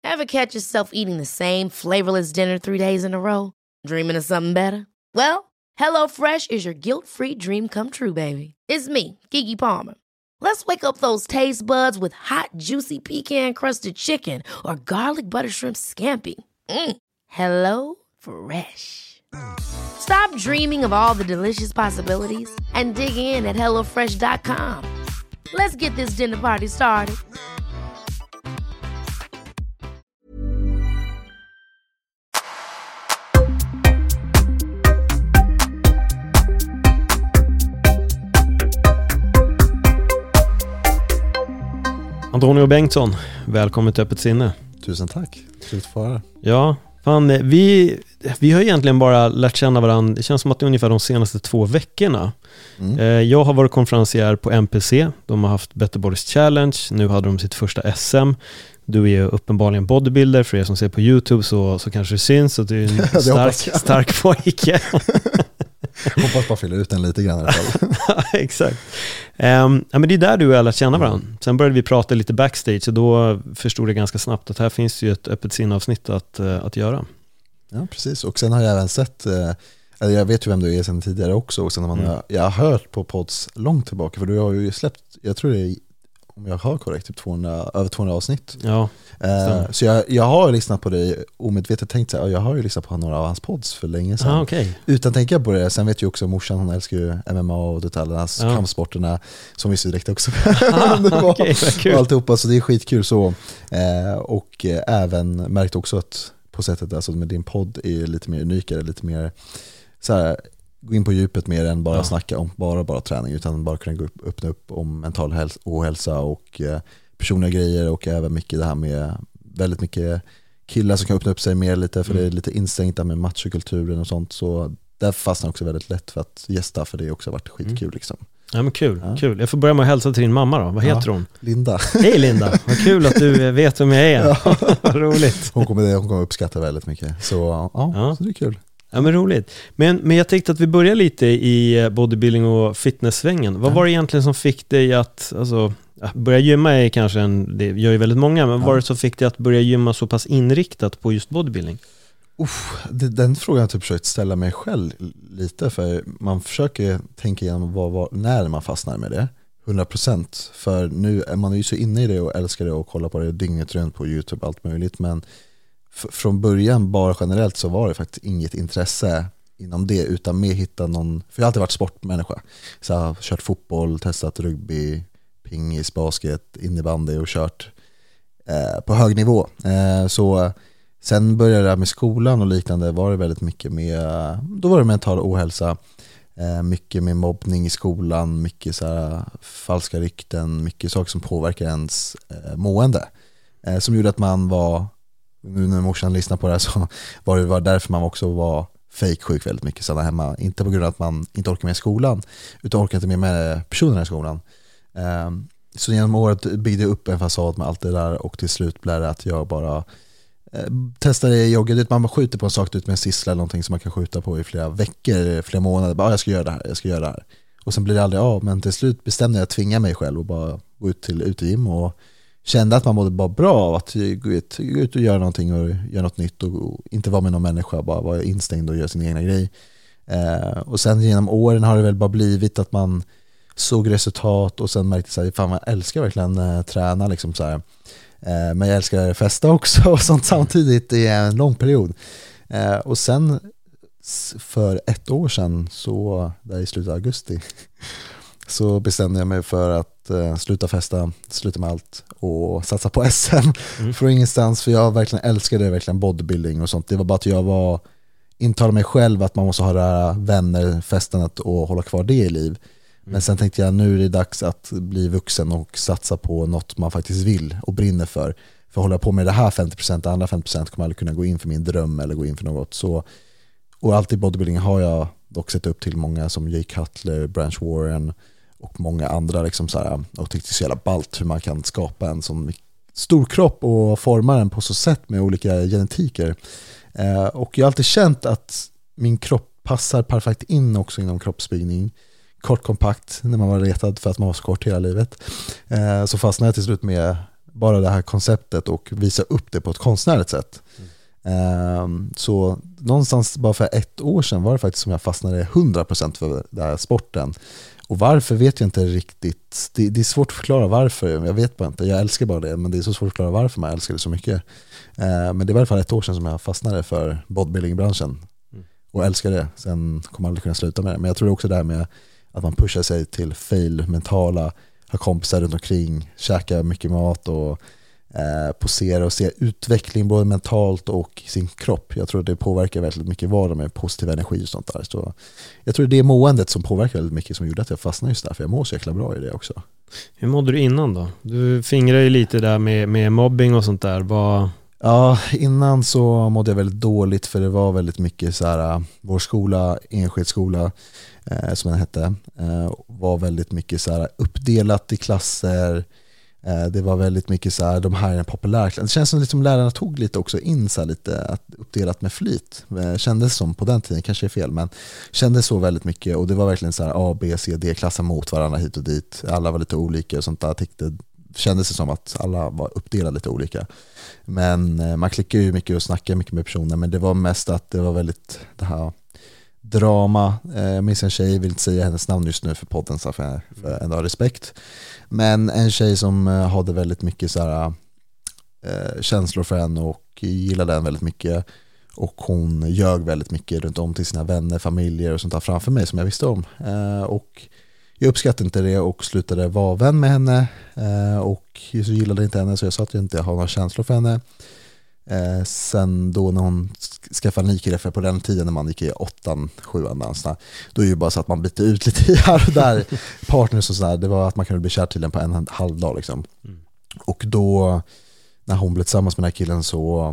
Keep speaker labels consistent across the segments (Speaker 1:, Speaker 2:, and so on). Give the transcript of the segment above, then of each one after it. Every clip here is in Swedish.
Speaker 1: Ever catch yourself eating the same flavorless dinner 3 days in a row? Dreaming of something better? Well, HelloFresh is your guilt-free dream come true, baby. It's me, Keke Palmer. Let's wake up those taste buds with hot, juicy pecan-crusted chicken or garlic butter shrimp scampi. Hello Fresh. Stop dreaming of all the delicious possibilities and dig in at HelloFresh.com. Let's get this dinner party started.
Speaker 2: Antonio Bengtsson, välkommen till Öppet sinne.
Speaker 3: Tusen tack. Trevligt att få höra.
Speaker 2: Ja, fan, vi har egentligen bara lärt känna varandra. Det känns som att det är ungefär de senaste 2 veckorna. Jag har varit konferencier på MPC. De har haft Better Bodies Challenge. Nu hade de sitt första SM. Du är uppenbarligen bodybuilder. För er som ser på YouTube så kanske det syns att du är en stark pojke.
Speaker 3: Hoppas bara fylla ut den lite grann i alla fall.
Speaker 2: Exakt. Men det är där du och jag lärt känna varandra. Sen började vi prata lite backstage och då förstod jag ganska snabbt att här finns ju ett öppet sinneavsnitt att göra.
Speaker 3: Ja, precis. Och sen har jag även sett, jag vet ju vem du är sen tidigare också. Och sen har jag har hört på pods långt tillbaka, för du har ju släppt, jag tror det är, om jag har korrekt, typ över 200 avsnitt.
Speaker 2: Ja.
Speaker 3: Så jag har lyssnat på dig omedvetet, tänkt så här, jag har ju lyssnat på några av hans pods för länge sedan.
Speaker 2: Okay.
Speaker 3: Utan tänka på det. Sen vet ju också morsan, hon älskar ju MMA och detaljerna, kampsporterna, som vi ser direkt också.
Speaker 2: Okay,
Speaker 3: och alltihopa, så det är skitkul så. Och även märkt också att på sättet, alltså med din podd är lite mer unikare, lite mer så här, gå in på djupet mer än bara snacka om bara träning, utan bara kunna öppna upp om mental ohälsa och personliga grejer, och även mycket det här med väldigt mycket killar som kan öppna upp sig mer lite, för det är lite instängt där med machokulturen och sånt, så där fastnar också väldigt lätt för att gästa, för det har också varit skitkul liksom.
Speaker 2: Ja, men kul. Jag får börja med att hälsa till din mamma då. Vad heter hon?
Speaker 3: Linda.
Speaker 2: Hej Linda, vad kul att du vet vem jag är. Vad roligt.
Speaker 3: Hon kommer uppskatta väldigt mycket. Så så det är kul.
Speaker 2: Ja, men roligt. Men jag tänkte att vi börjar lite i bodybuilding och fitnesssvängen. Vad var det egentligen som fick dig att börja gymma? Är kanske det gör ju väldigt många, men vad var det som fick dig att börja gymma så pass inriktat på just bodybuilding?
Speaker 3: Den frågan har jag typ försökt ställa mig själv lite, för man försöker tänka igenom när man fastnar med det 100%, för nu är man ju så inne i det och älskar det och kollar på det dygnet runt på YouTube, allt möjligt, men från början bara generellt så var det faktiskt inget intresse inom det, utan mer hitta någon, för jag har alltid varit sportmänniska, så jag har kört fotboll, testat rugby, pingis, basket, innebandy och kört på hög nivå, så sen började det med skolan och liknande, var det väldigt mycket med, då var det mental ohälsa, mycket med mobbning i skolan, mycket så här falska rykten, mycket saker som påverkar ens mående, som gjorde att man var, nu när morsan lyssnade på det här, så var därför man också var fejksjuk väldigt mycket sådana hemma, inte på grund av att man inte orkar med skolan, utan orkar inte med personerna i skolan. Så genom året byggde jag upp en fasad med allt det där, och till slut blev det att jag bara testade jogga. Man skjuter på en sak ut med en sissla eller någonting som man kan skjuta på i flera veckor, flera månader, bara jag ska göra det här. Och sen blir det aldrig av, men till slut bestämde jag att tvinga mig själv och bara gå ut till utegym, och kände att man mådde bara bra av att gå ut och göra någonting och göra något nytt och inte vara med någon människa, bara vara instängd och göra sin egna grej. Och sen genom åren har det väl bara blivit att man såg resultat, och sen märkte jag fan, man älskar verkligen träna liksom så här. Men jag älskar festa också och sånt samtidigt i en lång period. Och sen för 1 år sedan, så där i slutet av augusti, så bestämde jag mig för att sluta festa, sluta med allt och satsa på SM från ingenstans, för jag verkligen älskade verkligen bodybuilding och sånt. Det var bara att jag intalade mig själv att man måste ha det här vänner, festandet och hålla kvar det i liv. Men sen tänkte jag, nu är det dags att bli vuxen och satsa på något man faktiskt vill och brinner för. För att hålla på med det här 50%, det andra 50% kommer aldrig kunna gå in för min dröm eller gå in för något. Så, och alltid bodybuilding har jag dock sett upp till många som Jay Cutler, Branch Warren och många andra liksom så här, och tyckte så jävla ballt hur man kan skapa en sån stor kropp och forma den på så sätt med olika genetiker. Och jag har alltid känt att min kropp passar perfekt in också inom kroppsbyggning. Kort, kompakt, när man var retad för att man var så kort hela livet. Så fastnade jag till slut med bara det här konceptet och visa upp det på ett konstnärligt sätt. Så någonstans bara för 1 år sedan var det faktiskt som jag fastnade 100% för den här sporten. Och varför vet jag inte riktigt. Det är svårt att förklara varför. Jag vet bara inte. Jag älskar bara det. Men det är så svårt att förklara varför man älskar det så mycket. Men det var i alla fall 1 år sedan som jag fastnade för bodybuilding-branschen. Och älskar det. Sen kommer jag aldrig kunna sluta med det. Men jag tror också det här med att man pushar sig till fail, mentala, ha kompisar runt omkring, käka mycket mat och posera och se utveckling både mentalt och sin kropp. Jag tror att det påverkar väldigt mycket vardag med positiv energi och sånt där. Så jag tror det är måendet som påverkar väldigt mycket som gjorde att jag fastnade just där, för jag mår så jäkla bra i det också.
Speaker 2: Hur mådde du innan då? Du fingrar ju lite där med mobbing och sånt där.
Speaker 3: Ja, innan så mådde jag väldigt dåligt, för det var väldigt mycket så här, vår skola, enskild skola som den hette, var väldigt mycket så här uppdelat i klasser. Det var väldigt mycket så här, de här är populärklass. Det känns som liksom lärarna tog lite också in så här lite att uppdelat med flit. Kändes som på den tiden, kanske är fel, men kändes så väldigt mycket, och det var verkligen så här A, B, C, D-klasser mot varandra hit och dit. Alla var lite olika och sånt där. Kändes det som att alla var uppdelade lite olika. Men man klickar ju mycket och snackar mycket med personer, men det var mest att det var väldigt det här drama. Jag minns en tjej, vill inte säga hennes namn just nu för podden så för ändå ha respekt. Men en tjej som hade väldigt mycket så här, känslor för henne och gillade den väldigt mycket. Och hon ljög väldigt mycket runt om till sina vänner, familjer och sånt där framför mig som jag visste om. Och jag uppskattade inte det och slutade vara vän med henne. Och så gillade inte henne, så jag sa att jag inte har några känslor för henne. Sen då när hon skaffade Nike, för på den tiden när man gick i 8:an, 7:an dansarna, då är det ju bara så att man bytte ut lite här och där partners och sådär. Det var att man kunde bli kär till den på en halv dag liksom. Och då när hon blev tillsammans med den här killen så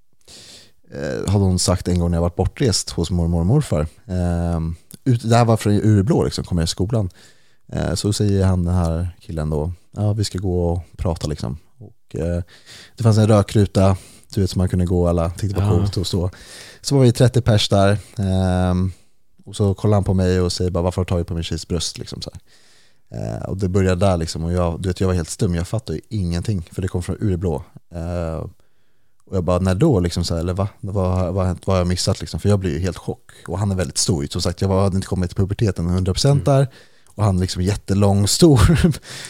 Speaker 3: hade hon sagt en gång när jag varit bortrest hos mormor och morfar, det här var från Ureblå liksom, kom jag i skolan, så säger han, den här killen då, ja vi ska gå och prata liksom. Och det fanns en rökruta, du vet, som man kunde gå, alla tittade på coolt och så var vi 30 pers där, och så kollar han på mig och säger bara, varför har du tagit på min tjejs bröst liksom så här. Och det började där liksom, och jag var helt stum, jag fattade ju ingenting, för det kom från Ureblå. Och jag bara, när då liksom så här, eller vad har jag missat liksom, för jag blir ju helt chock, och han är väldigt stor, som sagt, jag hade inte kommit till puberteten 100% där, och han liksom jättelång, stor.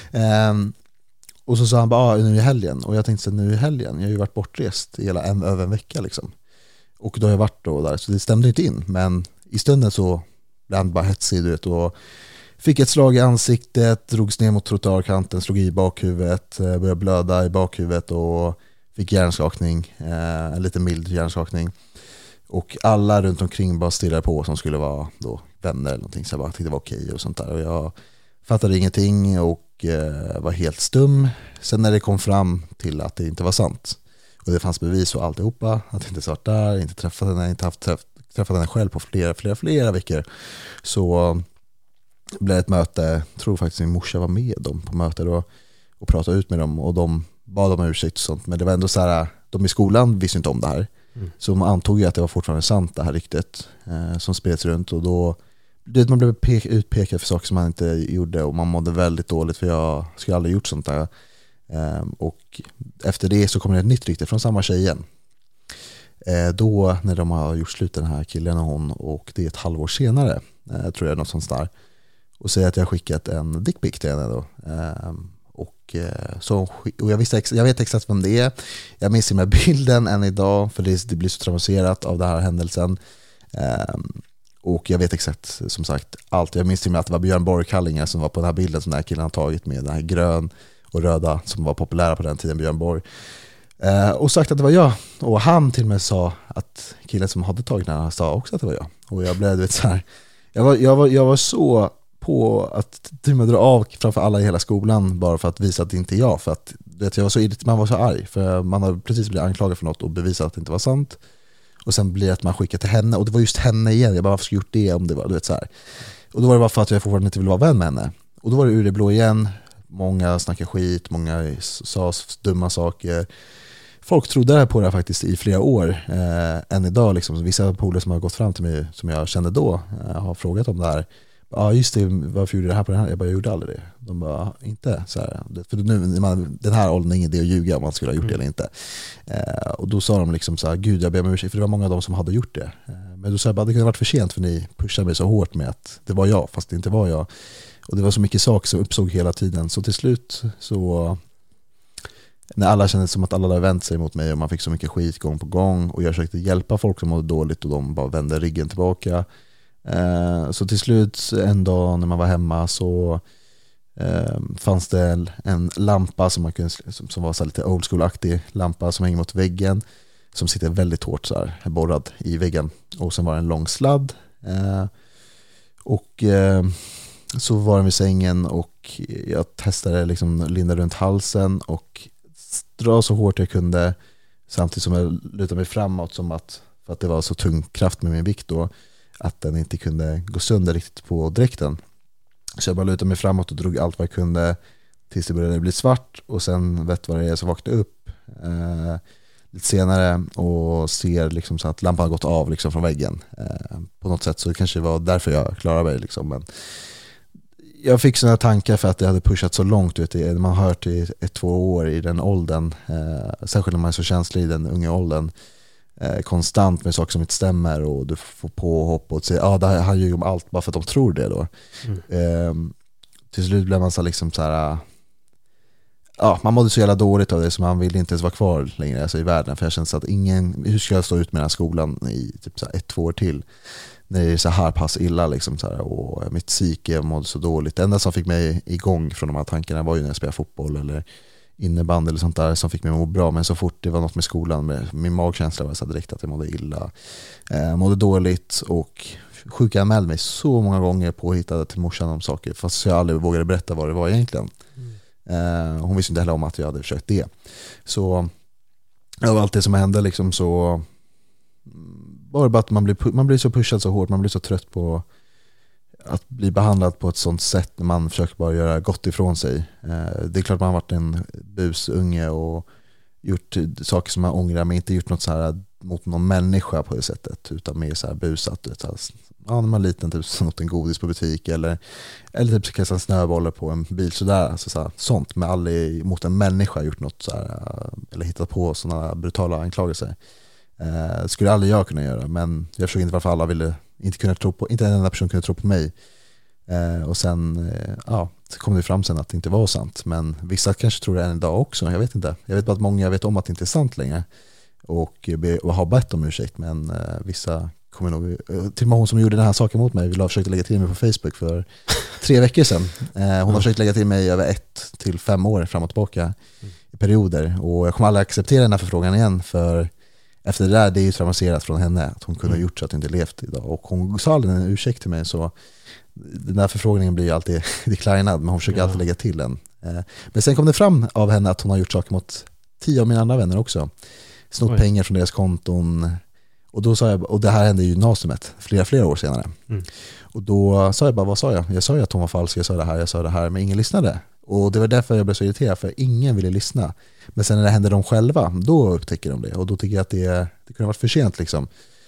Speaker 3: Och så sa han bara, nu i helgen, och jag tänkte så, nu i helgen, jag har ju varit bortrest över en vecka liksom, och då har jag varit då där, så det stämde inte in, men i stunden så blev han bara hetsig, du vet, och fick ett slag i ansiktet, drogs ner mot trottoarkanten, slog i bakhuvudet, började blöda i bakhuvudet och fick hjärnskakning, en lite mild hjärnskakning. Och alla runt omkring bara stirrade på, som skulle vara då vänner eller någonting, så jag bara tyckte det var okej och sånt där. Och jag fattade ingenting och var helt stum. Sen när det kom fram till att det inte var sant, och det fanns bevis och alltihopa, att jag inte varit där, inte träffat henne, inte haft träffat henne själv på flera veckor, så blev det ett möte. Jag tror faktiskt min morsa var med dem på mötet och pratade ut med dem, och de bad om ursäkt och sånt, men det var ändå så här, de i skolan visste inte om det här, så de antog ju att det var fortfarande sant, det här ryktet som spreds runt, och då man blev utpekad för saker som man inte gjorde, och man mådde väldigt dåligt, för jag skulle aldrig gjort sånt där. Och efter det så kommer det ett nytt rykte från samma tjej igen. Då när de har gjort slut, den här killen och hon, och det är ett halvår senare, tror jag, något sånt där, och säger att jag har skickat en dickpic till henne då. Och jag vet exakt vem det är. Jag minns med bilden än idag, för det blir så traumatiserat av den här händelsen. Och jag vet exakt, som sagt, allt. Jag minns med att det var Björn Borg-kallingar som var på den här bilden som den här killen har tagit, med den här grön och röda som var populära på den tiden, Björn Borg. Och sagt att det var jag. Och han till och med sa att killen som hade tagit den här sa också att det var jag. Och jag blev, så här, jag var så på att till och med dra av framför alla i hela skolan, bara för att visa att det inte är jag. För att man var så arg, för man har precis blivit anklagad för något och bevisat att det inte var sant. Och sen blir det att man skickar till henne, och det var just henne igen. Jag bara, varför skulle jag gjort det om det var, du vet så här. Och då var det bara för att jag fortfarande inte ville vara vän med henne. Och då var det ur det blå igen. Många snackade skit, många sa dumma saker. Folk trodde på det här faktiskt i flera år, än idag liksom. Vissa polare som har gått fram till mig, som jag kände då, har frågat om det här. ja just det, varför gjorde jag det här på den här? Jag bara, jag gjorde aldrig det. De bara, inte så här. För nu, den här åldern är ingen idé att ljuga om man skulle ha gjort det eller inte. Och då sa de liksom så här, gud jag ber om ursäkt, för det var många av dem som hade gjort det. Men då sa jag bara, det kunde varit för sent för ni pushade mig så hårt med att det var jag, fast det inte var jag. Och det var så mycket saker som uppsåg hela tiden. Så till slut så, när alla kände som att alla hade vänt sig mot mig och man fick så mycket skit gång på gång och jag försökte hjälpa folk som mådde dåligt och de bara vände ryggen tillbaka. Så till slut en dag när man var hemma så fanns det en lampa som var så lite old school-aktig lampa som hänger mot väggen som sitter väldigt hårt så här borrad i väggen, och sen var det en lång sladd och så var den vid sängen och jag testade liksom linda runt halsen och dra så hårt jag kunde samtidigt som jag lutade mig framåt, som att, för att det var så tung kraft med min vikt då, att den inte kunde gå sönder riktigt på dräkten. Så jag bara lutade mig framåt och drog allt vad jag kunde tills det började bli svart, och sen vet vad det är, så vaknade jag upp lite senare och ser liksom så att lampan har gått av liksom från väggen. På något sätt så kanske det var därför jag klarade mig liksom. Men jag fick såna tankar för att jag hade pushat så långt ut. Man har hört i 1-2 år i den åldern, särskilt när man är så känslig i den unga åldern, konstant med saker som inte stämmer och du får påhopp och säger det här ljuger om allt bara för att de tror det då. Till slut blev man så liksom så här, man mådde så jävla dåligt av det så man ville inte ens vara kvar längre alltså i världen, för jag kände så att hur ska jag stå ut med den här skolan i typ så här 1-2 år till när det är så här pass illa liksom så här, och mitt psyke mådde så dåligt. Det enda som fick mig igång från de här tankarna var ju när jag spelade fotboll eller innebandy eller sånt där som fick mig att må bra, men så fort det var något med skolan, min magkänsla var så direkt att jag mådde illa, mådde dåligt och sjukanmälde mig så många gånger påhittade till morsan om saker fast jag aldrig vågade berätta vad det var egentligen. Hon visste inte heller om att jag hade försökt det. Så av allt det som hände liksom så var det bara att man blir så pushad så hårt, man blir så trött på att bli behandlad på ett sånt sätt när man försöker bara göra gott ifrån sig. Det är klart man har varit en busunge och gjort saker som man ångrar, men inte gjort något så här mot någon människa på det sättet, utan mer så här busat. När man är liten, typ snott en godis på butik eller typ kasta en snöboll på en bil sådär, alltså så här, sånt, men aldrig mot en människa gjort något så här, eller hittat på sådana brutala anklagelser. Det skulle aldrig jag kunna göra, men jag förstår inte varför alla ville inte en enda person kunde tro på mig. Och sen så kom det fram sen att det inte var sant, men vissa kanske tror det än idag också, jag vet inte. Jag vet bara att många vet om att det inte är sant längre och har bett om ursäkt, men vissa kommer nog, till och med hon som gjorde den här saken mot mig försökte lägga till mig på Facebook för 3 veckor sedan. Hon har försökt lägga till mig över 1 till 5 år fram och tillbaka i perioder, och jag kommer aldrig acceptera den här förfrågan igen, för efter det där, det är ju traumatiserat från henne att hon kunde ha gjort så att hon inte levt idag, och hon sa aldrig en ursäkt till mig, så den där förfrågningen blir ju alltid declinad, men hon försöker alltid lägga till den. Men sen kom det fram av henne att hon har gjort saker mot 10 av mina andra vänner också, snott pengar från deras konton, och då sa jag, och det här hände i gymnasiet flera år senare, och då sa jag bara, vad sa jag? Jag sa ju att hon var falsk, jag sa det här, men ingen lyssnade. Och det var därför jag blev så irriterad, för ingen ville lyssna. Men sen när det hände dem själva, då upptäcker de det. Och då tycker jag att det kunde ha varit för sent liksom.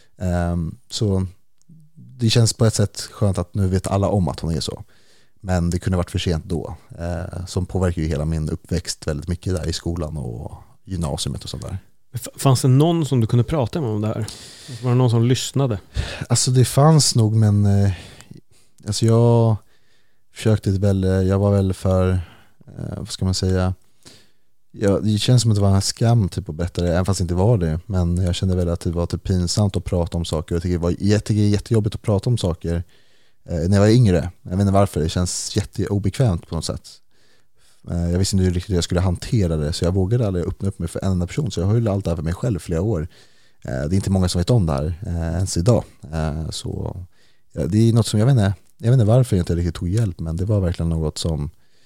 Speaker 3: Så det känns på ett sätt skönt att nu vet alla om att hon är så. Men det kunde ha varit för sent då. Som påverkar ju hela min uppväxt väldigt mycket där i skolan och gymnasiet och sånt där.
Speaker 2: Fanns det någon som du kunde prata med om det här? Var det någon som lyssnade? Alltså
Speaker 3: det fanns nog, men alltså jag försökte väl, jag var väl för vad ska man säga, det känns som att det var en skam typ att berätta det, även fast det inte var det, men jag kände väl att det var typ pinsamt att prata om saker, och jag tycker det var jättejobbigt att prata om saker när jag var yngre. Jag vet inte varför, det känns jätteobekvämt på något sätt. Jag visste inte riktigt hur jag skulle hantera det, så jag vågade aldrig öppna upp mig för en enda person, så jag höll allt det här för mig själv flera år. Det är inte många som vet om det här ens idag, så det är något som jag vet inte varför jag inte riktigt tog hjälp, men det var verkligen något som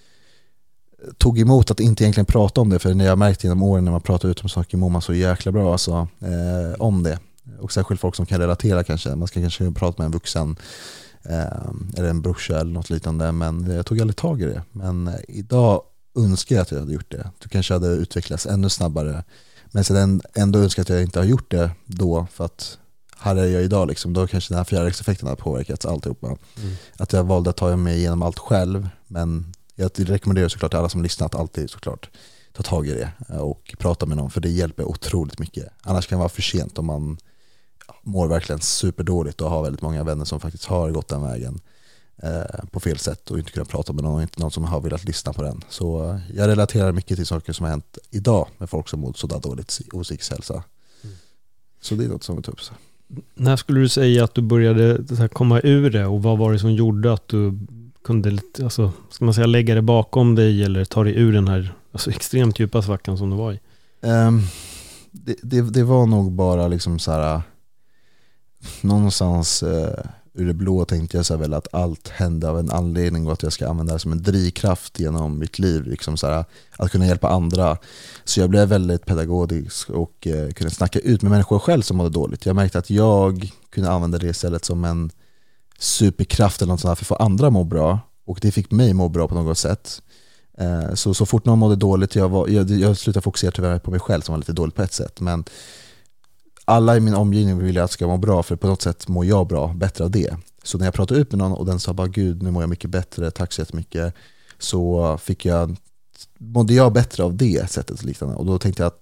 Speaker 3: tog emot att inte egentligen prata om det, för när jag märkte genom åren när man pratar ut om saker mår man så jäkla bra alltså, om det, och särskilt folk som kan relatera kanske. Man ska kanske prata med en vuxen eller en brorsa eller något liknande, men jag tog aldrig tag i det. Men idag önskar jag att jag hade gjort det. Du kanske hade utvecklats ännu snabbare, men sen ändå önskar jag att jag inte har gjort det då, för att här är jag idag liksom, då kanske den här fjärdekseffekten har påverkat alltihopa. Att jag valde att ta mig igenom allt själv, men jag rekommenderar såklart till alla som lyssnar att alltid såklart ta tag i det och prata med någon, för det hjälper otroligt mycket. Annars kan det vara för sent om man mår verkligen superdåligt och har väldigt många vänner som faktiskt har gått den vägen på fel sätt och inte kunnat prata med någon och inte någon som har velat lyssna på den. Så jag relaterar mycket till saker som har hänt idag med folk som mår sådär dåligt och psykisk hälsa. Så det är något som är typ så.
Speaker 2: När skulle du säga att du började komma ur det, och vad var det som gjorde att du kunde, alltså, ska man säga, lägga det bakom dig eller ta dig ur den här extremt djupa svackan som du var i?
Speaker 3: Det var nog bara liksom så här, någonstans ur det blå tänkte jag så här väl att allt hände av en anledning och att jag ska använda det som en drivkraft genom mitt liv, liksom så här, att kunna hjälpa andra. Så jag blev väldigt pedagogisk och kunde snacka ut med människor själv som mådde dåligt. Jag märkte att jag kunde använda det istället som en superkraft eller något sånt här för att få andra må bra, och det fick mig må bra på något sätt. Så fort någon mådde dåligt, jag slutade fokusera tyvärr på mig själv som var lite dåligt på ett sätt, men alla i min omgivning vill att jag ska må bra, för på något sätt mår jag bra, bättre av det. Så när jag pratade ut med någon och den sa bara gud, nu mår jag mycket bättre, tack så jättemycket, så mådde jag bättre av det sättet liknande. Och då tänkte jag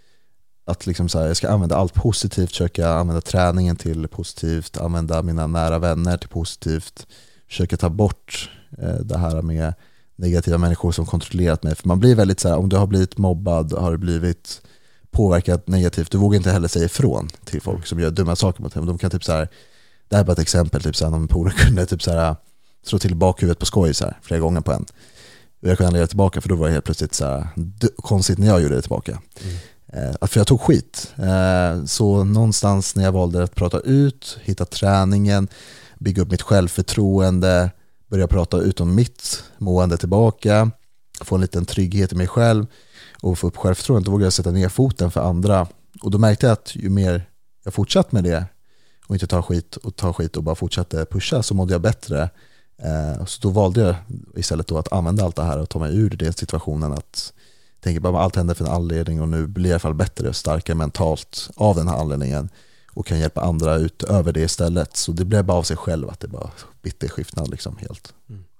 Speaker 3: att liksom så här, jag ska använda allt positivt, försöka använda träningen till positivt, använda mina nära vänner till positivt, försöka ta bort det här med negativa människor som kontrollerat mig. För man blir väldigt så här, om du har blivit mobbad, har du blivit påverkat negativt, du vågar inte heller säga ifrån till folk som gör dumma saker mot dig. De kan typ så här, det här är bara ett exempel, typ så här, någon polare kunde typ så här slå till bakhuvudet på skoj så här flera gånger på en. Och jag kunde aldrig göra tillbaka, för då var det helt plötsligt så här konstigt när jag gjorde det tillbaka. För jag tog skit. Så någonstans när jag valde att prata ut, hitta träningen, bygga upp mitt självförtroende, börja prata ut om mitt mående tillbaka, få en liten trygghet i mig själv och få upp självförtroendet, då vågade jag sätta ner foten för andra. Och då märkte jag att ju mer jag fortsatt med det och inte ta skit och bara fortsatte pusha, så mådde jag bättre. Så då valde jag istället då att använda allt det här och ta mig ur den situationen, att tänka bara att allt händer för en anledning och nu blir jag i alla fall bättre och starkare mentalt av den här anledningen och kan hjälpa andra utöver det istället. Så det blev bara av sig själv att det bara bitter skiftnad liksom helt.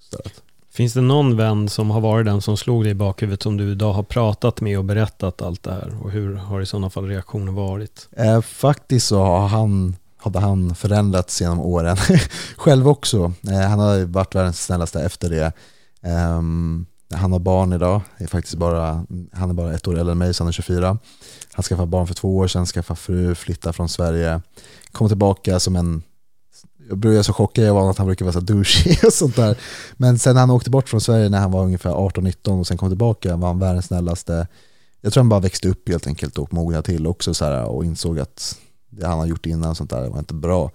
Speaker 2: Finns det någon vän som har varit den som slog dig i bakhuvudet som du idag har pratat med och berättat allt det här, och hur har i sådana fall reaktionen varit? Faktiskt så hade han förändrats genom åren själv också. Han har varit världens snällaste efter det. Han har barn idag, han är bara 1 år äldre än mig, så han är 24. Han skaffade barn för 2 år sedan, skaffade fru, flyttade från Sverige, kom tillbaka som jag blev så chockad, jag var att han brukar vara så douchey och sånt där. Men sen han åkte bort från Sverige när han var ungefär 18-19 och sen kom tillbaka, var han världens snällaste. Jag tror han bara växte upp helt enkelt och mognade till också så här, och insåg att det han har gjort innan sånt där var inte bra.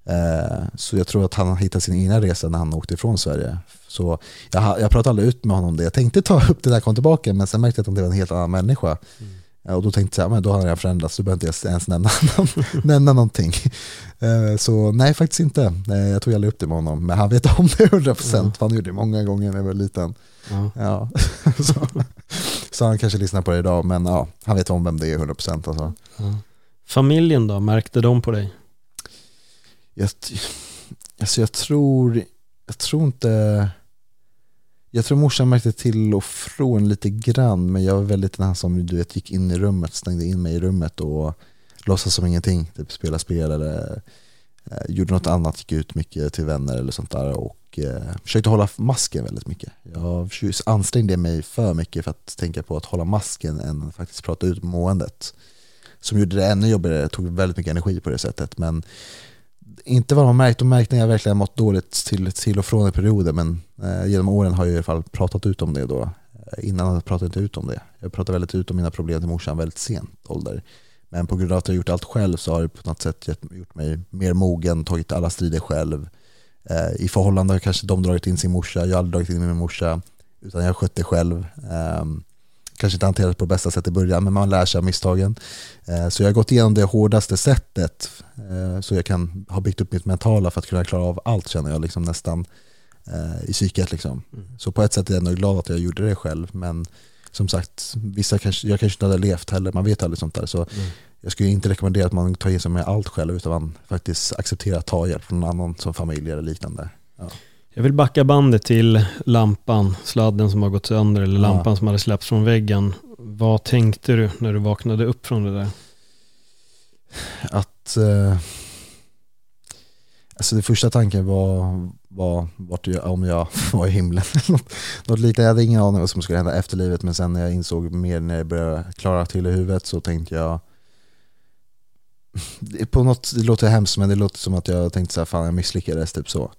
Speaker 2: Så jag tror att han hittade sin egna resa när han åkte ifrån Sverige. Så jag pratade aldrig ut med honom om det. Jag tänkte ta upp det där, kom tillbaka, men sen märkte jag att det var en helt annan människa. Och då tänkte jag, men då har jag förändrats, så behöver inte jag ens nämna någonting. Så nej, faktiskt inte. Jag tog aldrig upp det med honom, men han vet om det 100%. Han gjorde det många gånger när jag var liten. Ja. Så han kanske lyssnar på det idag, men ja, han vet om vem det är 100%. Alltså. Familjen då, märkte de på dig?
Speaker 3: Jag tror morsan märkte till och från lite grann, men jag var väldigt den här som gick in i rummet, stängde in mig i rummet och låtsas som ingenting, typ spela spel eller gjorde något annat, gick ut mycket till vänner eller sånt där och försökte hålla masken väldigt mycket. Jag ansträngde mig för mycket för att tänka på att hålla masken än att faktiskt prata ut måendet, som gjorde det ännu jobbigare. Jag tog väldigt mycket energi på det sättet, men inte vad de märkte när jag verkligen mått dåligt till och från i perioder, men genom åren har jag i alla fall pratat ut om det då. Innan pratade jag inte ut om det. Jag pratade väldigt ut om mina problem till morsan väldigt sent ålder. Men på grund av att jag gjort allt själv så har det på något sätt gjort mig mer mogen, tagit alla strider själv. I förhållande har kanske de dragit in sin morsa, jag har aldrig dragit in min morsa, utan jag skött det själv. Kanske inte hanterat på bästa sätt i början, men man lär sig av misstagen. Så jag har gått igenom det hårdaste sättet, så jag kan ha byggt upp mitt mentala för att kunna klara av allt, känner jag liksom nästan i psyket liksom. Så på ett sätt är jag ändå glad att jag gjorde det själv, men som sagt, jag kanske inte hade levt heller, man vet aldrig sånt där. Så jag skulle inte rekommendera att man tar in sig med allt själv, utan man faktiskt accepterar att ta hjälp från någon annan som familj eller liknande. Ja.
Speaker 2: Jag vill backa bandet till lampan, sladden som har gått sönder eller lampan som hade släppts från väggen. Vad tänkte du när du vaknade upp från det där?
Speaker 3: Att alltså det första tanken var om jag var i himlen. Något liknande. Jag hade ingen aning vad som skulle hända efter livet, men sen när jag insåg mer, när jag började klara till i huvudet, så tänkte jag på något, det låter hemskt, men det låter som att jag tänkte så här, fan jag misslyckades typ så.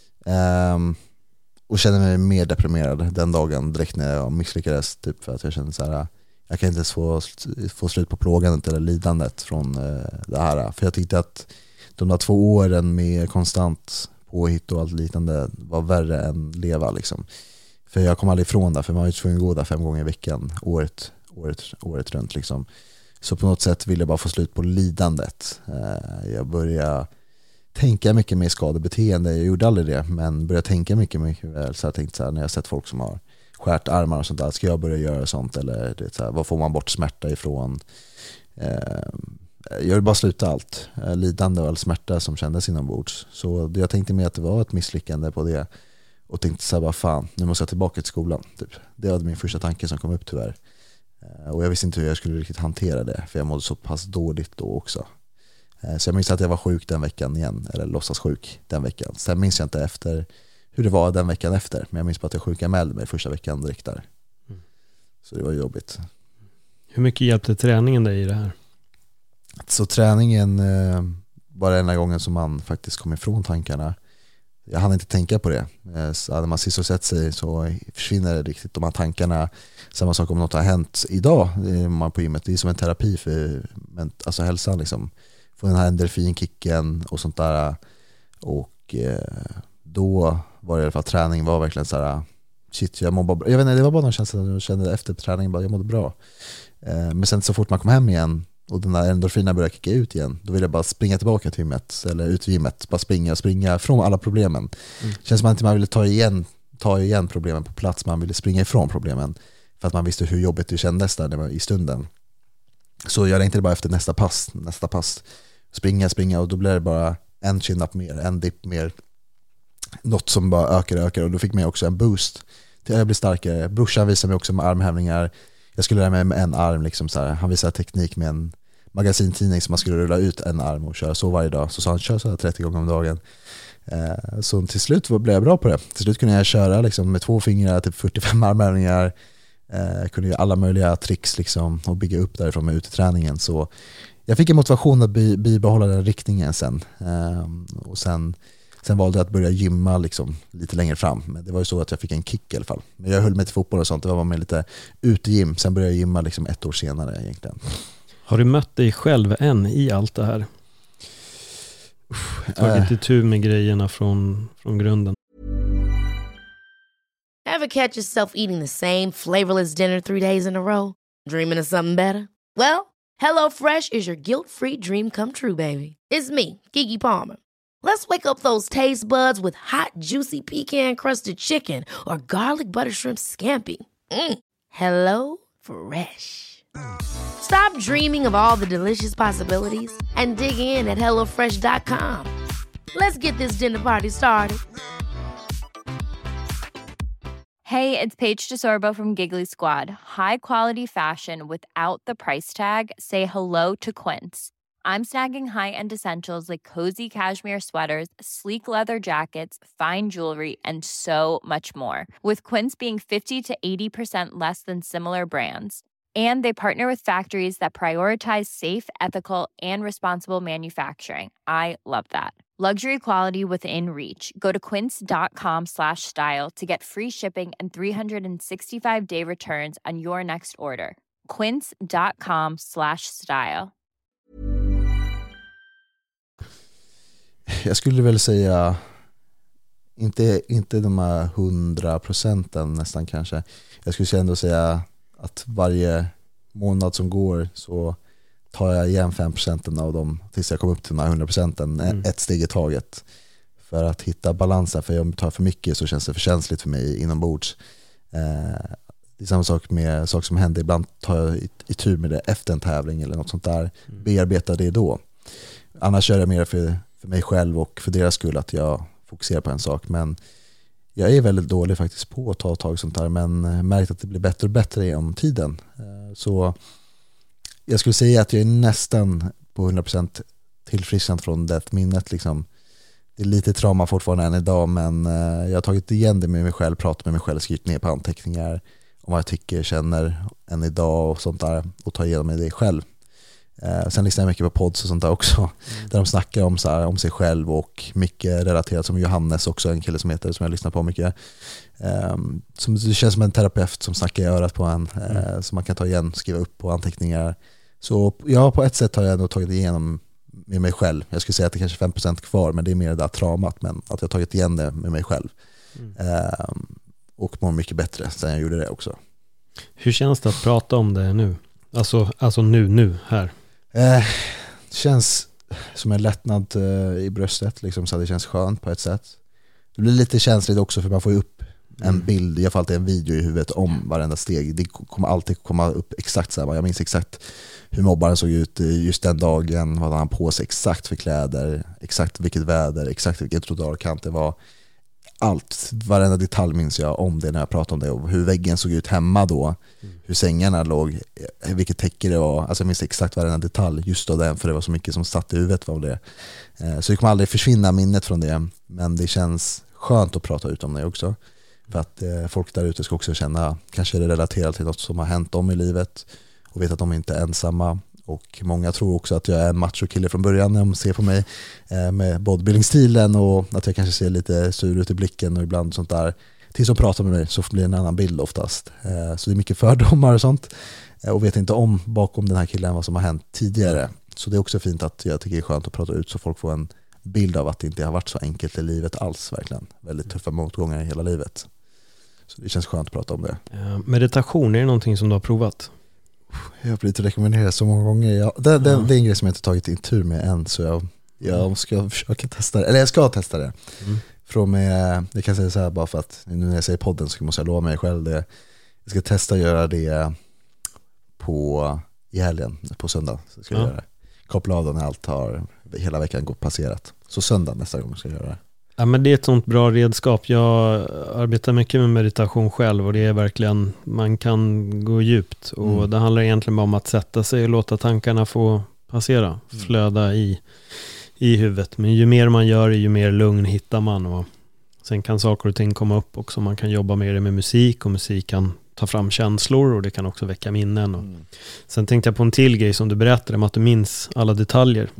Speaker 3: Och kände mig mer deprimerad den dagen direkt när jag misslyckades, typ för att jag kände så här, jag kan inte ens få slut på plågandet eller lidandet från det här. För jag tyckte att de där 2 åren med konstant påhitt och allt liknande var värre än leva liksom. För jag kom aldrig ifrån det, för man var ju tvungen att gå där 5 gånger i veckan året runt liksom. Så på något sätt ville jag bara få slut på lidandet. Jag började tänka mycket mer skadebeteende. Jag gjorde aldrig det, men började tänka mycket väl. Så jag tänkte så här, när jag sett folk som har skärt armar och sånt där, ska jag börja göra sånt? Eller det, så här, vad får man bort smärta ifrån? Jag vill bara sluta allt lidande och all smärta som kändes inombords. Så jag tänkte mer att det var ett misslyckande på det. Och tänkte så här, bara fan, nu måste jag tillbaka till skolan typ. Det var min första tanke som kom upp tyvärr. Och jag visste inte hur jag skulle riktigt hantera det, för jag mådde så pass dåligt då också. Så jag minns att jag var sjuk den veckan igen, eller låtsas sjuk den veckan. Sen minns jag inte efter hur det var den veckan efter, men jag minns bara att jag sjukanmälde mig första veckan direkt där. Så det var jobbigt.
Speaker 2: Hur mycket hjälpte träningen dig i det här?
Speaker 3: Så träningen, bara den här gången som man faktiskt kom ifrån tankarna. Jag hann inte tänka på det. Så när man sysselsätter sig så försvinner det riktigt de här tankarna. Samma sak om något har hänt idag man på gymmet. Det är som en terapi för alltså hälsan liksom. Få den här endorfinkicken och sånt där. Och då var det i alla fall, träning var verkligen så här, shit, jag mår bra. Jag vet inte, det var bara någon känsla jag kände efter träningen, bara jag mådde bra. Men sen så fort man kom hem igen och den där endorfinerna började kicka ut igen, då ville jag bara springa tillbaka till gymmet, eller ut i gymmet, bara springa från alla problemen. Känns som att man ville ta igen problemen på plats, man ville springa ifrån problemen för att man visste hur jobbigt det kändes där i stunden. Så jag längtade bara efter nästa pass, springa, och då blev det bara en chin-up mer, en dipp mer, något som bara ökar, och då fick man också en boost till att jag blev starkare. Brorsan visade mig också med armhävningar. Jag skulle lära mig med en arm liksom så här. Han visade teknik med en magasintidning som man skulle rulla ut en arm och köra så varje dag. Så sa han, kör så här 30 gånger om dagen. Så till slut blev jag bra på det. Till slut kunde jag köra liksom med 2 fingrar, typ 45 armhävningar. Kunde göra alla möjliga tricks liksom, och bygga upp därifrån med uteträningen. Så jag fick en motivation att bibehålla den riktningen sen. Och sen valde jag att börja gymma liksom lite längre fram. Men det var ju så att jag fick en kick i alla fall. Men jag höll mig till fotboll och sånt. Det var med lite utegym. Sen började jag gymma liksom 1 år senare egentligen.
Speaker 2: Har du mött dig själv än i allt det här? Tagit itu med grejerna från grunden?
Speaker 1: Ever catch yourself eating the same flavorless dinner 3 days in a row? Dreaming of something better? Well, HelloFresh is your guilt-free dream come true, baby. It's me, Keke Palmer. Let's wake up those taste buds with hot, juicy pecan-crusted chicken or garlic butter shrimp scampi. Hello Fresh. Stop dreaming of all the delicious possibilities and dig in at HelloFresh.com. Let's get this dinner party started.
Speaker 4: Hey, it's Paige DeSorbo from Giggly Squad. High quality fashion without the price tag. Say hello to Quince. I'm snagging high-end essentials like cozy cashmere sweaters, sleek leather jackets, fine jewelry, and so much more. With Quince being 50 to 80% less than similar brands. And they partner with factories that prioritize safe, ethical, and responsible manufacturing. I love that. Luxury quality within reach. Go to quince.com/style to get free shipping and 365-day returns on your next order. Quince.com/style.
Speaker 3: Jag skulle väl säga inte de här 100% nästan kanske. Jag skulle ändå säga att varje månad som går så tar jag igen 5% av dem tills jag kommer upp till de här 100%, ett steg i taget. För att hitta balansen, för om jag tar för mycket så känns det för känsligt för mig inombords. Det är samma sak med saker som händer. Ibland tar jag i tur med det efter en tävling eller något sånt där. Bearbetar det då. Annars gör jag mer för mig själv och för deras skull att jag fokuserar på en sak. Men jag är väldigt dålig faktiskt på att ta tag i sånt där, men märkt att det blir bättre och bättre genom tiden. Så jag skulle säga att jag är nästan på 100% tillfrisknad från det minnet. Liksom. Det är lite trauma fortfarande än idag, men jag har tagit igen det med mig själv, pratat med mig själv, skrivit ner på anteckningar om vad jag tycker, känner än idag och sånt där, och ta igenom det själv. Sen lyssnar jag mycket på pods och sånt där också, där de snackar om, så här, om sig själv, och mycket relaterat, som Johannes också, en kille som jag lyssnar på mycket, som det känns som en terapeut som snackar i örat på en, som man kan ta igen, skriva upp på anteckningar. Så ja, på ett sätt har jag ändå tagit igenom med mig själv. Jag skulle säga att det kanske är 5% kvar, men det är mer det där traumat, men att jag har tagit igen det med mig själv. Och mår mycket bättre sen jag gjorde det också.
Speaker 2: Hur känns det att prata om det nu? Alltså nu här.
Speaker 3: Det känns som en lättnad i bröstet, liksom, så det känns skönt på ett sätt. Det blir lite känsligt också, för man får ju upp en bild, i alla fall alltid en video i huvudet om varenda steg. Det kommer alltid komma upp exakt så här. Jag minns exakt hur mobbaren såg ut just den dagen, vad han på sig, exakt för kläder, exakt vilket väder, exakt vilket trottoarkant det var. Allt, varenda detalj minns jag om det när jag pratade om det, och hur väggen såg ut hemma då, hur sängarna låg, vilket täcke det var. Alltså jag minns exakt varenda detalj just då, den, för det var så mycket som satt i huvudet av det. Så det kommer aldrig försvinna minnet från det, men det känns skönt att prata ut om det också. För att folk där ute ska också känna, kanske det relaterar till något som har hänt dem i livet, och vet att de inte är ensamma. Och många tror också att jag är en macho-kille från början när de ser på mig med bodybuilding-stilen, och att jag kanske ser lite sur ut i blicken och ibland sånt där. Tills de pratar med mig så blir det en annan bild oftast. Så det är mycket fördomar och sånt, och vet inte om bakom den här killen vad som har hänt tidigare. Så det är också fint att jag tycker det är skönt att prata ut, så folk får en bild av att det inte har varit så enkelt i livet alls, verkligen. Väldigt tuffa motgångar i hela livet. Så det känns skönt att prata om det.
Speaker 2: Meditation, är det någonting som du har provat?
Speaker 3: Jag har blivit rekommenderad så många gånger. Det är en grej som jag inte tagit in tur med än, så jag ska försöka testa det. Eller jag ska testa det. Från med, jag kan säga så här, bara för att nu när jag säger podden så måste jag lova mig själv det. Jag ska testa att göra det i helgen, på söndag. Så ska jag göra det. Koppla av när allt har hela veckan gått passerat. Så söndag nästa gång ska jag göra det.
Speaker 2: Ja, men det är ett sånt bra redskap. Jag arbetar mycket med meditation själv, och det är verkligen, man kan gå djupt, och det handlar egentligen bara om att sätta sig och låta tankarna få passera, flöda i huvudet. Men ju mer man gör, ju mer lugn hittar man, och sen kan saker och ting komma upp också. Man kan jobba med det med musik, och musik kan ta fram känslor, och det kan också väcka minnen. Och sen tänkte jag på en till grej som du berättade om, att du minns alla detaljer.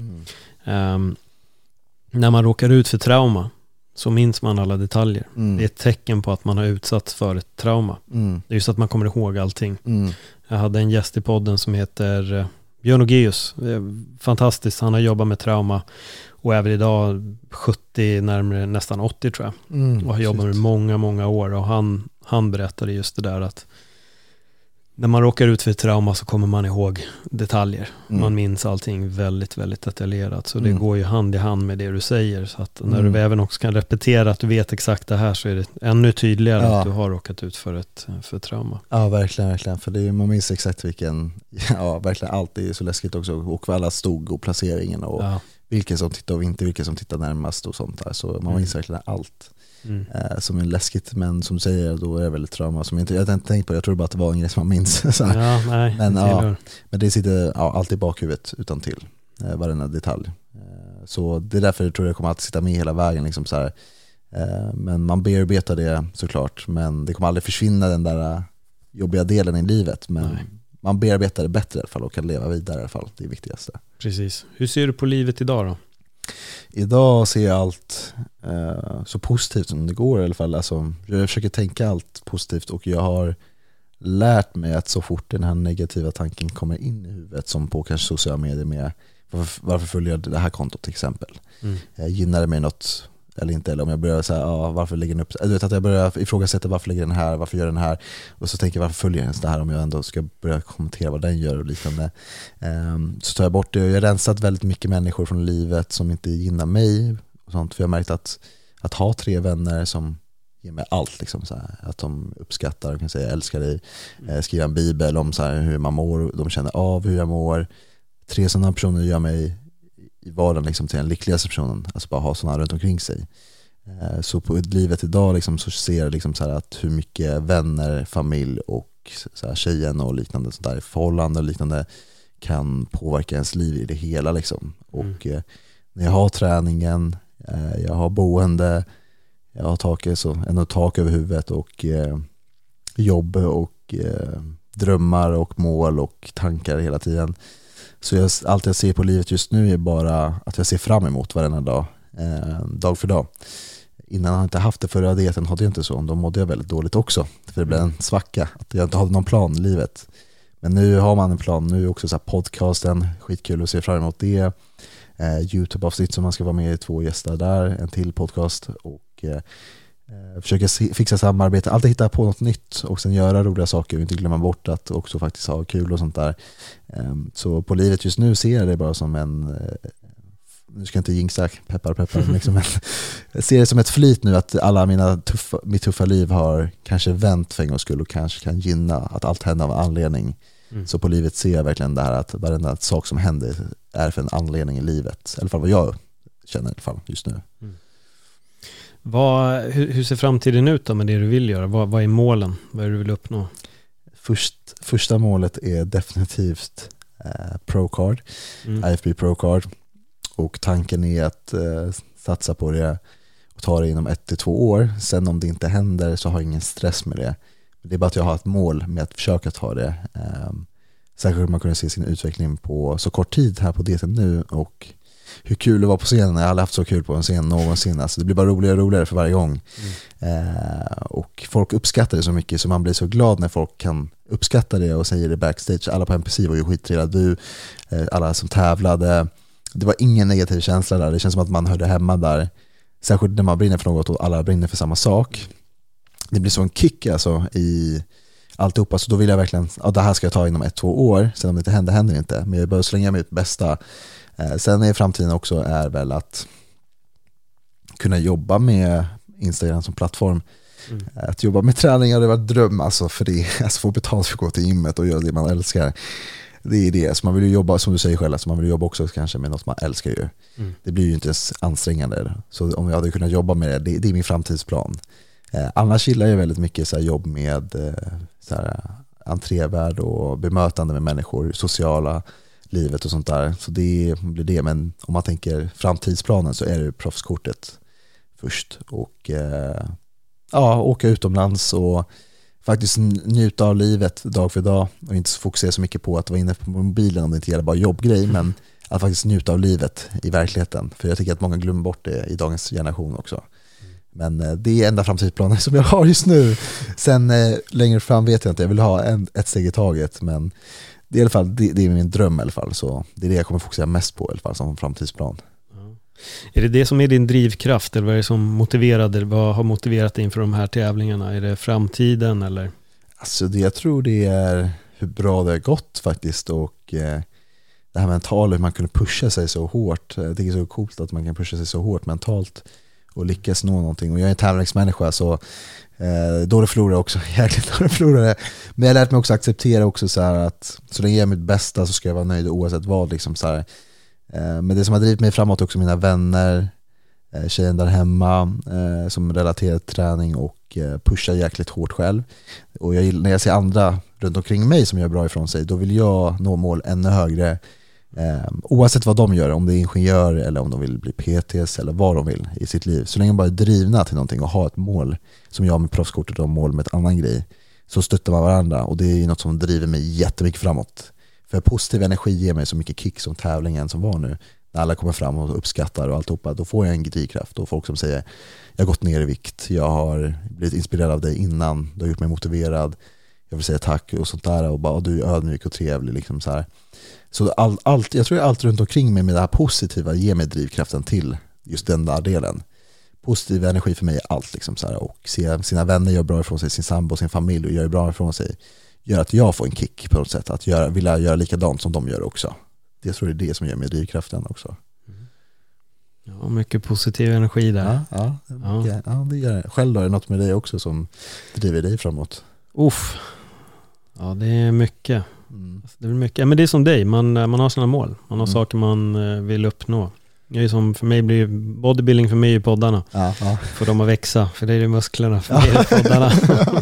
Speaker 2: När man råkar ut för trauma så minns man alla detaljer. Det är ett tecken på att man har utsatts för ett trauma. Det är just att man kommer ihåg allting. Jag hade en gäst i podden som heter Björn Ogeus. Fantastiskt, han har jobbat med trauma, och även idag 70, närmare nästan 80 tror jag. Och har jobbat med många år, och han berättade just det där att när man råkar ut för ett trauma så kommer man ihåg detaljer. Man minns allting väldigt, väldigt detaljerat. Så det går ju hand i hand med det du säger. Så att när du även också kan repetera att du vet exakt det här, så är det ännu tydligare att du har råkat ut för ett trauma. Ja, verkligen. För man minns exakt verkligen allt. Det är så läskigt också. Och vad alla stod, och placeringen, och vilka som tittade och inte vilka som tittade närmast och sånt där. Så man minns verkligen allt. Som är läskigt, men som säger, då är det väldigt trauma som jag inte tänkt på. Jag tror bara att det var en grej som man minns. Så men det sitter alltid i bakhuvudet utan till varenda detalj. Så det är därför jag tror det kommer att sitta med hela vägen liksom så här. Men man bearbetar det såklart, men det kommer aldrig försvinna, den där jobbiga delen i livet, men man bearbetar det bättre i alla fall, och kan leva vidare i alla fall. Det är viktigaste. Precis. Hur ser du på livet idag då?
Speaker 3: Idag ser jag allt så positivt som det går i alla fall. Alltså, jag försöker tänka allt positivt, och jag har lärt mig att så fort den här negativa tanken kommer in i huvudet, som på kanske sociala medier med varför följer jag det här kontot till exempel, gynnar det mig något eller inte, eller om jag börjar säga varför lägger den upp, du vet, att jag börjar ifrågasätta varför lägger den här, varför gör den här, och så tänker jag varför följer den det här, om jag ändå ska börja kommentera vad den gör och liknande. Så tar jag bort det, och jag har rensat väldigt mycket människor från livet som inte gynnar mig och sånt, för jag har märkt att ha 3 vänner som ger mig allt liksom, så här, att de uppskattar och kan säga jag älskar dig, skriva en bibel om så här, hur man mår, de känner av hur jag mår. 3 sådana personer gör mig i vardagen liksom, till den lyckligaste personen, alltså bara ha sådana runt omkring sig. Så på livet idag liksom, så ser jag liksom, så här, att hur mycket vänner, familj och så här, tjejen och liknande sånt där, förhållanden och liknande kan påverka ens liv i det hela liksom. Och när jag har träningen, jag har boende, jag har tak över huvudet och jobb och drömmar och mål och tankar hela tiden. Så allt jag ser på livet just nu är bara att jag ser fram emot varenda dag, dag för dag. Innan jag inte haft det förra dieten hade jag inte så. Då mådde jag väldigt dåligt också. För det blev en svacka. Att jag inte hade någon plan i livet. Men nu har man en plan. Nu är också så här podcasten. Skitkul att se fram emot det. YouTube-avsnitt som man ska vara med i 2 gäster där. En till podcast. Och försöka fixa samarbete. Alltid hitta på något nytt. Och sen göra roliga saker. Och inte glömma bort att också faktiskt ha kul och sånt där. Så på livet just nu ser jag det bara som en... Nu ska jag inte jinxa, peppar liksom, men jag ser det som ett flyt nu att alla mitt tuffa liv har kanske vänt för en gångs skull och kanske kan gynna att allt händer av anledning. Så på livet ser jag verkligen det här att varenda sak som händer är för en anledning i livet. I alla fall vad jag känner i alla fall just nu.
Speaker 2: Hur ser framtiden ut då med det du vill göra? Vad är målen? Vad är det du vill uppnå?
Speaker 3: Första målet är definitivt ProCard, IFB ProCard. Och tanken är att satsa på det och ta det inom 1-2 år. Sen om det inte händer så har jag ingen stress med det. Det är bara att jag har ett mål med att försöka ta det. Särskilt om man kunde se sin utveckling på så kort tid här på dieten nu. Och hur kul det var på scenen. Jag har aldrig haft så kul på en scen någonsin. Alltså det blir bara roligare och roligare för varje gång. Och folk uppskattar det så mycket så man blir så glad när folk kan uppskatta det och säger det backstage. Alla på NPC var ju skittrevliga. Alla som tävlade. Det var ingen negativ känsla där. Det känns som att man hörde hemma där. Särskilt när man brinner för något och alla brinner för samma sak. Det blir så en kick alltså i alltihopa. Så då vill jag verkligen, det här ska jag ta inom 1-2 år. Sen om det inte händer inte. Men jag börjar slänga mitt bästa. Sen är framtiden också är väl att kunna jobba med Instagram som plattform. Att jobba med träning hade varit dröm alltså för det. Alltså få betalt för att gå till gymmet och göra det man älskar. Det är det, så man vill ju jobba som du säger själv, så man vill jobba också kanske med något man älskar ju. Det blir ju inte ens ansträngande. Så om jag hade kunnat jobba med det är min framtidsplan. Annars gillar jag väldigt mycket så här, jobb med så här, entrévärld och bemötande med människor, sociala livet och sånt där. Så det blir det, men om man tänker framtidsplanen så är det proffskortet först. Och åka utomlands och faktiskt njuta av livet dag för dag och inte fokusera så mycket på att vara inne på mobilen om det inte gäller bara jobbgrej, men att faktiskt njuta av livet i verkligheten. För jag tycker att många glömmer bort det i dagens generation också. Men det är enda framtidsplanen som jag har just nu. Sen längre fram vet jag inte, jag vill ha ett steg i taget, men det är i alla fall det är min dröm i alla fall, så det är det jag kommer fokusera mest på i alla fall som framtidsplan.
Speaker 2: Är det som är din drivkraft eller vad är det som motiverade, vad har motiverat dig inför de här tävlingarna? Är det framtiden eller?
Speaker 3: Alltså jag tror det är hur bra det har gått faktiskt, och det här mentala, hur man kunde pusha sig så hårt. Jag tycker det är så coolt att man kan pusha sig så hårt mentalt och lyckas nå någonting. Och jag är en tävlingsmänniska, så dålig förlorare också, jäkligt dålig förlorare. Men jag har lärt mig också acceptera också så här att så länge jag gör mitt bästa så ska jag vara nöjd oavsett vad liksom så här. Men det som har drivit mig framåt också mina vänner, tjejen där hemma som relaterar till träning och pushar jäkligt hårt själv. Och när jag ser andra runt omkring mig som gör bra ifrån sig, då vill jag nå mål ännu högre. Oavsett vad de gör, om det är ingenjör eller om de vill bli PTs eller vad de vill i sitt liv. Så länge de bara är drivna till någonting och har ett mål, som jag med proffskortet och mål med ett annan grej, så stöttar man varandra. Och det är något som driver mig jättemycket framåt. För positiv energi ger mig så mycket kick som tävlingen som var nu. När alla kommer fram och uppskattar och alltihopa, då får jag en drivkraft. Och folk som säger, jag har gått ner i vikt, jag har blivit inspirerad av dig innan, du har gjort mig motiverad, jag vill säga tack och sånt där. Och bara, du är ödmjuk och trevlig liksom så här. Så jag tror allt runt omkring mig med det här positiva ger mig drivkraften till just den där delen. Positiv energi för mig är allt liksom så här. Och se sina vänner gör bra ifrån sig, sin sambo, sin familj och gör bra ifrån sig, gör att jag får en kick på något sätt, att vilja göra likadant som de gör också. Jag tror det är det som ger mig drivkraften också.
Speaker 2: Ja, mycket positiv energi där.
Speaker 3: Ja, det gör det. Själv då, är det något med dig också som driver dig framåt?
Speaker 2: Ja, det är mycket. Det är mycket. Men det är som dig, man har sina mål. Man har saker man vill uppnå. Det är som för mig blir bodybuilding för mig i poddarna. För dem att växa, för det är musklerna för mig i poddarna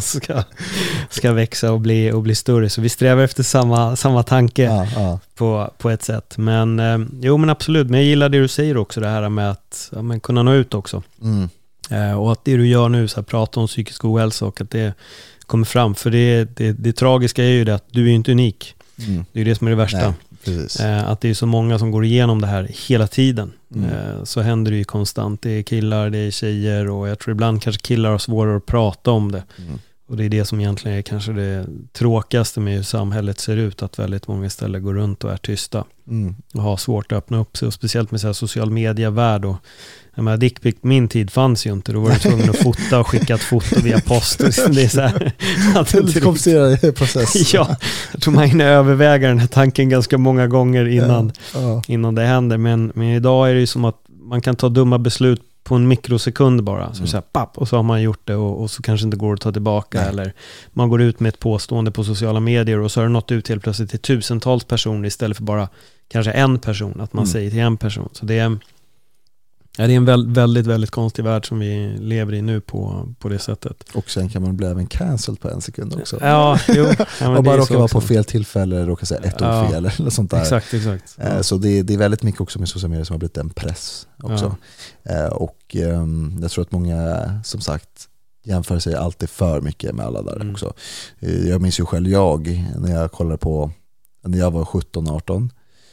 Speaker 2: ska växa och bli större. Så vi strävar efter samma tanke på ett sätt. Men men absolut, men jag gillar det du säger också, det här med att kunna nå ut också. Och att det du gör nu, så här, prata om psykisk ohälsa och att det kommer fram. För det tragiska är ju det att du är inte unik. Det är det som är det värsta.
Speaker 3: Nej.
Speaker 2: Att det är så många som går igenom det här hela tiden. Så händer det ju konstant. Det är killar, det är tjejer, och jag tror ibland kanske killar har svårare att prata om det. Och det är det som egentligen är kanske det tråkigaste med hur samhället ser ut, att väldigt många istället går runt och är tysta och har svårt att öppna upp sig, och speciellt med så här social media-värld. Och dickpic, min tid fanns ju inte, då var du tvungen att fota och skicka ett foto via post. Och det är så här,
Speaker 3: att det är lite komplicerad process.
Speaker 2: Ja, jag tror man hinner överväga den här tanken ganska många gånger innan det händer. Men idag är det ju som att man kan ta dumma beslut på en mikrosekund bara. Så här, papp, och så har man gjort det, och så kanske inte går att ta tillbaka. Eller man går ut med ett påstående på sociala medier, och så har det nått ut helt plötsligt till tusentals personer istället för bara kanske en person. Att man säger till en person. Så det är en väldigt, väldigt konstig värld som vi lever i nu på det sättet.
Speaker 3: Och sen kan man bli även cancelled på en sekund också.
Speaker 2: Och
Speaker 3: bara råka vara på fel tillfälle, råka säga ett ord fel eller sånt där.
Speaker 2: Exakt.
Speaker 3: Så det är väldigt mycket också med sociala medier som har blivit en press också. Och jag tror att många, som sagt, jämför sig alltid för mycket med alla där också. Jag minns ju själv när jag kollade på, när jag var 17-18,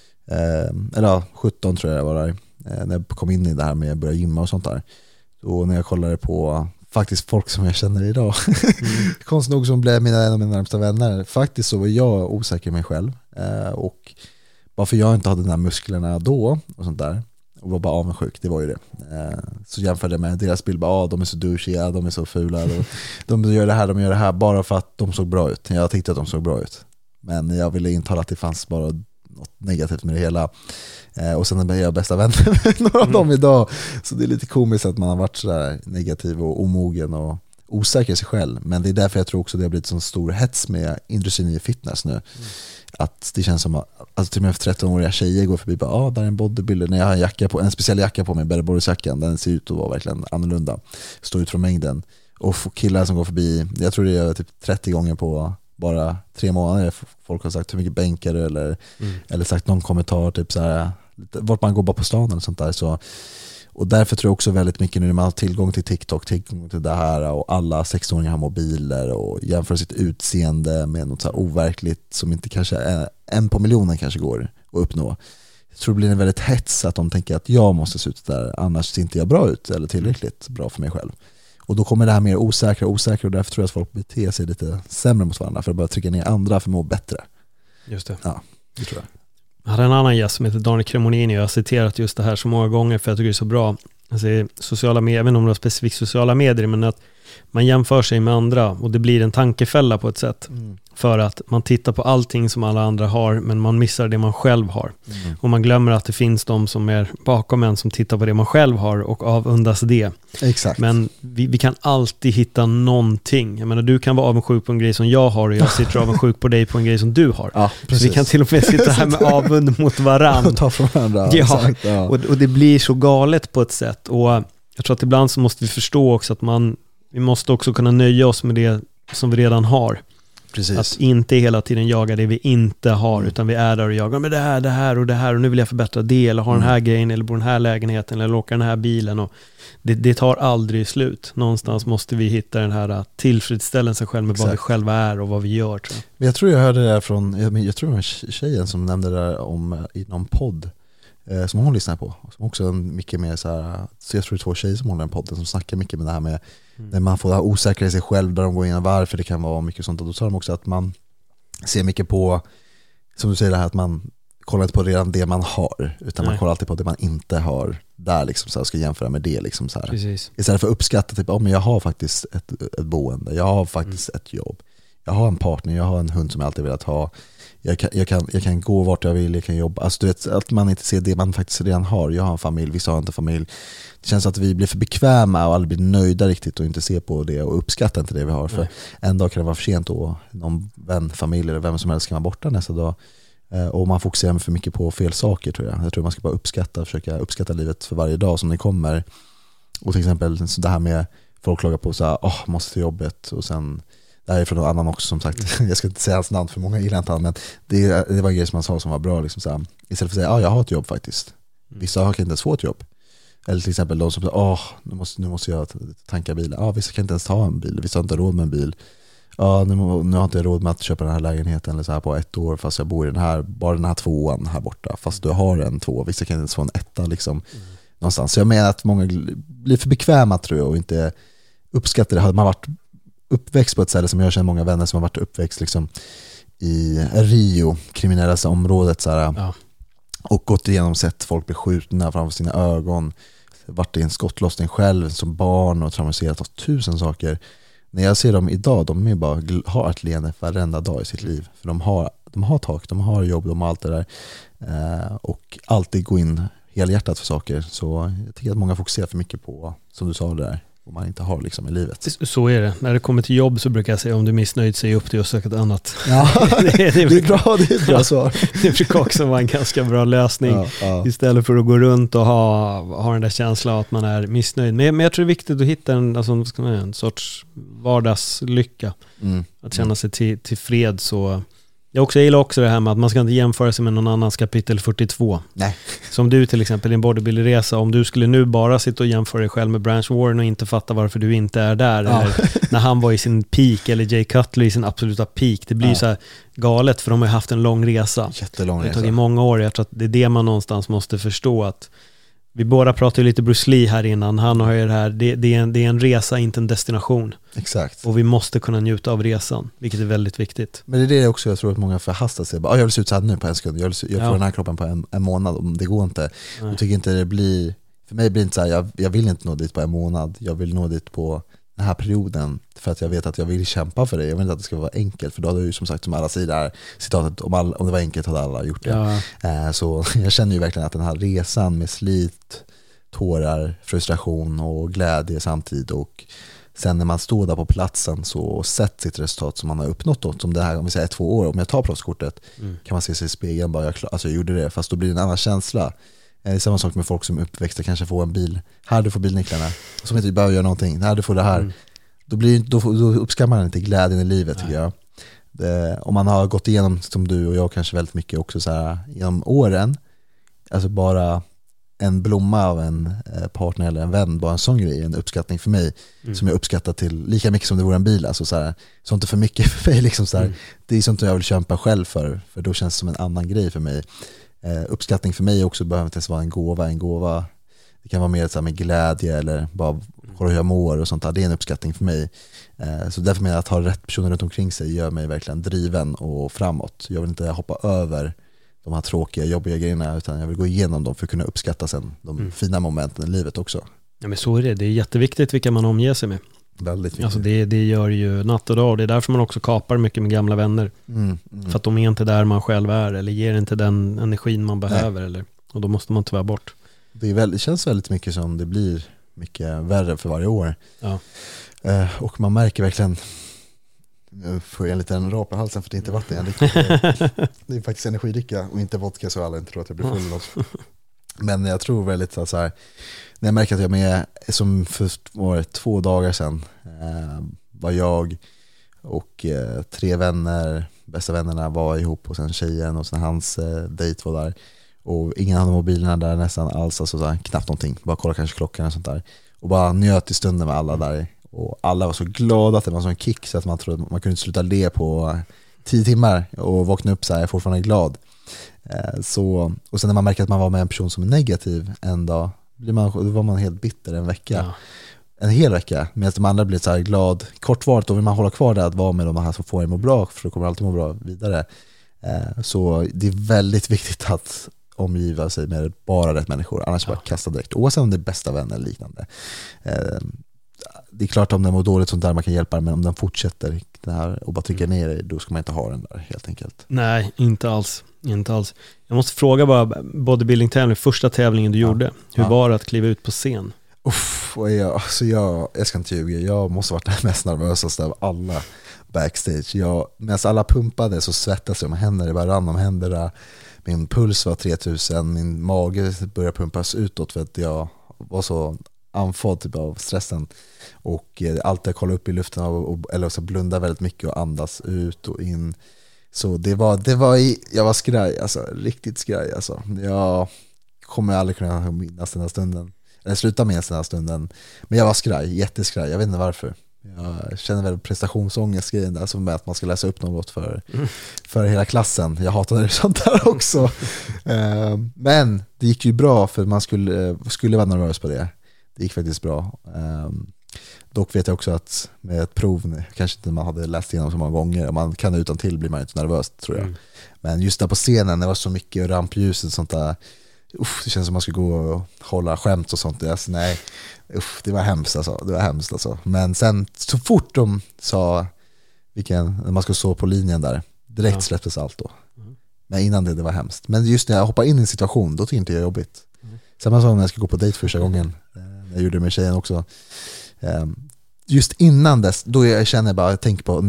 Speaker 3: eller 17 tror jag var där, när jag kom in i det här med att börja gymma och sånt där. Och när jag kollade på faktiskt folk som jag känner idag, konstigt nog som blev en av mina närmsta vänner, faktiskt så var jag osäker i mig själv. Och bara för jag inte hade de här musklerna då och sånt där, och var bara avundsjuk, det var ju det. Så jämförde jag med deras bild, de är så douchiga, de är så fula, de gör det här bara för att de såg bra ut. Jag tyckte att de såg bra ut, men jag ville intala att det fanns bara något negativt med det hela. Och sen är jag bästa vänner med några av dem idag. Så det är lite komiskt att man har varit så där negativ och omogen och osäker i sig själv. Men det är därför jag tror också det har blivit så stor hets med industrin i fitness nu. Att det känns som att till och med för 13-åriga tjejer går förbi bara, där är en bodybuilder. När jag har en speciell jacka på mig, Better Boys-jackan, den ser ut att vara verkligen annorlunda. Står ut från mängden. Och killar som går förbi, jag tror det är typ 30 gånger på bara 3 månader. Folk har sagt hur mycket bänkar du, eller sagt någon kommentar typ så här, vart man går bara på stan eller sånt där. Så, och därför tror jag också väldigt mycket nu när man har tillgång till TikTok, tillgång till det här, och alla 16-åringar har mobiler och jämför sitt utseende med något så här overkligt som inte kanske är 1 på miljonen kanske går att uppnå. Jag tror det blir en väldigt hets att de tänker att jag måste se ut där, annars ser inte jag bra ut eller tillräckligt bra för mig själv. Och då kommer det här mer osäkra, och därför tror jag att folk beter sig lite sämre mot varandra för att börja trycka ner andra för att må bättre.
Speaker 2: Just det.
Speaker 3: Ja, det tror jag.
Speaker 2: Jag hade en annan gäst som heter Daniel Cremonini, och jag har citerat just det här så många gånger för jag tycker det är så bra. Alltså, sociala medier, även om det är specifikt sociala medier, men att man jämför sig med andra och det blir en tankefälla på ett sätt. För att man tittar på allting som alla andra har, men man missar det man själv har. Och man glömmer att det finns de som är bakom en som tittar på det man själv har och avundas det.
Speaker 3: Exakt.
Speaker 2: Men vi kan alltid hitta någonting. Jag menar, du kan vara avundsjuk på en grej som jag har, och jag sitter avundsjuk på dig på en grej som du har.
Speaker 3: Ja,
Speaker 2: så vi kan till och med sitta här med avund mot varandra.
Speaker 3: Ta från varandra.
Speaker 2: Ja,
Speaker 3: exakt, ja.
Speaker 2: Och det blir så galet på ett sätt. Och jag tror att ibland så måste vi förstå också att vi måste också kunna nöja oss med det som vi redan har.
Speaker 3: Precis.
Speaker 2: Att inte hela tiden jaga det vi inte har, utan vi är där och jagar med det här och nu vill jag förbättra det, eller ha den här grejen, eller bo den här lägenheten, eller åka den här bilen, och det tar aldrig slut. Någonstans måste vi hitta den här tillfredsställelsen själv med vad vi själva är och vad vi gör, tror jag.
Speaker 3: Jag tror jag hörde det där från, jag tror det var tjejen som nämnde det där om i någon podd som hon lyssnar på, som också är mycket mer så här, så jag tror det är 2 tjejer som håller den podden som snackar mycket med det här med när man får osäkerhet i sig själv, där de går igenom varför det kan vara mycket sånt, och då sa de också att man ser mycket på, som du säger det här, att man kollar inte på redan det man har, utan man kollar alltid på det man inte har där liksom, så här, ska jämföra med det liksom, så här.
Speaker 2: Precis.
Speaker 3: Istället för att uppskatta typ, men jag har faktiskt ett boende, jag har faktiskt ett jobb, jag har en partner, jag har en hund som jag alltid velat ha, Jag kan gå vart jag vill, jag kan jobba. Alltså du vet, att man inte ser det man faktiskt redan har. Jag har en familj, vissa har inte familj. Det känns att vi blir för bekväma och aldrig blir nöjda riktigt och inte ser på det och uppskattar inte det vi har. För en dag kan det vara för sent och någon vän, familj eller vem som helst kan vara borta nästa dag. Och man fokuserar för mycket på fel saker tror jag. Jag tror man ska bara försöka uppskatta livet för varje dag som det kommer. Och till exempel så det här med folk klagar på så här, måste till jobbet och sen det här är från någon annan också som sagt. Jag ska inte säga hans namn för många gillar inte han, men det var en grej som han sa som var bra liksom så här, istället för att säga jag har ett jobb faktiskt. Vissa har inte ens få ett jobb. Eller till exempel de som säger nu måste jag tanka bilen. Vissa kan inte ens ta en bil, vissa har inte råd med en bil. Nu har inte jag råd med att köpa den här lägenheten eller så här på 1 år fast jag bor i den här 2:an här borta fast du har en 2. Vissa kan inte ens få en 1 liksom någonstans. Så jag menar att många blir för bekväma tror jag och inte uppskattar det. Hade man varit uppväxt på ett ställe som jag känner många vänner som har varit uppväxt liksom i Rio, kriminella området så här, och gått igenom sett folk bli skjutna framför sina ögon, varit i en skottlossning själv som barn och traumatiserat av 1000 saker. När jag ser dem idag, de är bara har ett leende varenda dag i sitt liv. För de har tak, de har jobb, de har allt det där. Och alltid gå in helhjärtat för saker. Så jag tycker att många fokuserar för mycket på, som du sa där, vad man inte har liksom i livet.
Speaker 2: Så är det. När det kommer till jobb så brukar jag säga om du är missnöjd, säg upp det och sök ett annat.
Speaker 3: Ja, det är ett bra svar.
Speaker 2: Det brukar också vara en ganska bra lösning. Ja. Istället för att gå runt och ha den där känslan av att man är missnöjd. Men jag tror det är viktigt att hitta en sorts vardagslycka. Att känna sig till fred så. Jag gillar också det här med att man ska inte jämföra sig med någon annans kapitel 42.
Speaker 3: Nej.
Speaker 2: Som du till exempel i en bodybuilderresa, om du skulle nu bara sitta och jämföra dig själv med Branch Warren och inte fatta varför du inte är där, eller när han var i sin peak eller Jay Cutler i sin absoluta peak, det blir ju så här galet för de har ju haft en lång resa.
Speaker 3: Jättelång resa.
Speaker 2: Det har tagit många år, jag tror att det är det man någonstans måste förstå att vi båda pratade ju lite Bruce Lee här innan. Han har ju det här, det är en resa, inte en destination.
Speaker 3: Exakt.
Speaker 2: Och vi måste kunna njuta av resan, vilket är väldigt viktigt.
Speaker 3: Men det är det också jag tror att många förhastar sig. Jag vill se ut så här nu på en sekund. Jag får den här kroppen på en månad. Om det går inte. Jag tycker inte det blir, för mig blir det inte så här, jag vill inte nå dit på en månad. Jag vill nå dit på den här perioden. För att jag vet att jag vill kämpa för det. Jag vill inte att det ska vara enkelt. För då hade ju som sagt, som alla säger där, citatet, om det var enkelt hade alla gjort det. Ja. Så jag känner ju verkligen att den här resan med slit, tårar, frustration och glädje samtidigt, och sen när man står där på platsen så sett sitt resultat som man har uppnått då, som det här, om vi säger 2 år, om jag tar proffskortet kan man se sig i spegeln bara, jag gjorde det, fast då blir det en annan känsla. Det är samma sak med folk som uppväxter, kanske får en bil, här du får bilnycklarna, som inte behöver göra någonting, här du får det här. Då uppskattar man inte glädjen i livet tycker jag. Om man har gått igenom, som du och jag kanske väldigt mycket också så här, genom åren, alltså bara en blomma av en partner eller en vän, bara en sån grej, en uppskattning för mig som jag uppskattar till lika mycket som det vore en bil, alltså så här, sånt är för mycket för mig liksom så här, det är sånt jag vill kämpa själv för då känns det som en annan grej för mig. Uppskattning för mig också behöver inte ens vara en gåva, det kan vara mer så här med glädje eller bara hur jag mår och sånt där, det är en uppskattning för mig. Så därför menar jag att ha rätt personer runt omkring sig gör mig verkligen driven och framåt. Jag vill inte hoppa över de här tråkiga, jobbiga grejerna, utan jag vill gå igenom dem för att kunna uppskatta sen de fina momenten i livet också. Ja,
Speaker 2: men så är det. Det är jätteviktigt vilka man omger sig med.
Speaker 3: Väldigt viktigt.
Speaker 2: Alltså det gör ju natt och dag. Det är därför man också kapar mycket med gamla vänner. För att de är inte där man själv är, eller ger inte den energin man behöver. Och då måste man tyvärr bort.
Speaker 3: Det känns väldigt mycket som det blir mycket värre för varje år.
Speaker 2: Ja.
Speaker 3: Och man märker verkligen, nu får jag en liten rap i halsen för det är inte vatten. Det är faktiskt energidricka och inte vodka, så alla inte tror att jag blir full av. Men jag tror väldigt så här, när jag märker att jag är med, som för 2 dagar sedan var jag och 3 vänner, bästa vännerna var ihop, och sen tjejen och sen hans dejt var där. Och ingen hade mobilerna där nästan alls, alltså så här, knappt någonting, bara kolla kanske klockan och sånt där. Och bara njöt i stunden med alla där. Och alla var så glada att det var en sån kick så att man trodde man kunde inte sluta le på 10 timmar och vakna upp så här, jag är fortfarande glad. Och sen när man märker att man var med en person som är negativ en dag, då var man helt bitter en vecka. Ja. En hel vecka, medan de andra blir så här glad. Kortvarigt, då vill man hålla kvar det att vara med de här som får en må bra, för då kommer alltid må bra vidare. Så det är väldigt viktigt att omgiva sig med bara rätt människor, annars bara kasta direkt, oavsett om det är bästa vän eller liknande. det är klart om den mår dåligt sånt där man kan hjälpa, men om den fortsätter det här och bara trycker ner dig, då ska man inte ha den där helt enkelt.
Speaker 2: Nej, inte alls. Jag måste fråga bara, bodybuilding-tävling, första tävlingen du gjorde, hur var det att kliva ut på scen?
Speaker 3: Jag ska inte ljuga, jag måste ha varit den mest nervösaste av alla backstage. Medan alla pumpade så svettades jag om händerna, det bara rann om händerna. Min puls var 3000, min mage började pumpas utåt för att jag var så andfådd typ av stressen. Och alltid kolla upp i luften eller så blunda väldigt mycket och andas ut och in. Så jag var skraj, alltså riktigt skraj alltså. Jag kommer aldrig kunna minnas den här stunden. Eller sluta med den här stunden. Men jag var skraj, jätteskraj, jag vet inte varför. Jag känner väl prestationsångestgrejen där, som med att man ska läsa upp något för hela klassen. Jag hatade det sånt där också. Men det gick ju bra, för man skulle vara nervös på det. Det gick faktiskt bra. Dock vet jag också att med ett prov, kanske inte man hade läst igenom så många gånger, om man kan det utan till blir man inte nervös, tror jag. Men just där på scenen, det var så mycket rampljuset och sånt där. Det känns som man ska gå och hålla skämt och sånt. Alltså, nej, det var hemskt alltså. Men sen så fort de sa när man skulle stå på linjen där, direkt släpptes allt då. Men innan det var hemskt. Men just när jag hoppade in i en situation, då tyckte inte jag jobbigt. Samma sak när jag skulle gå på dejt första gången. Jag gjorde det med tjejen också. Just innan dess, då jag känner bara, jag tänker på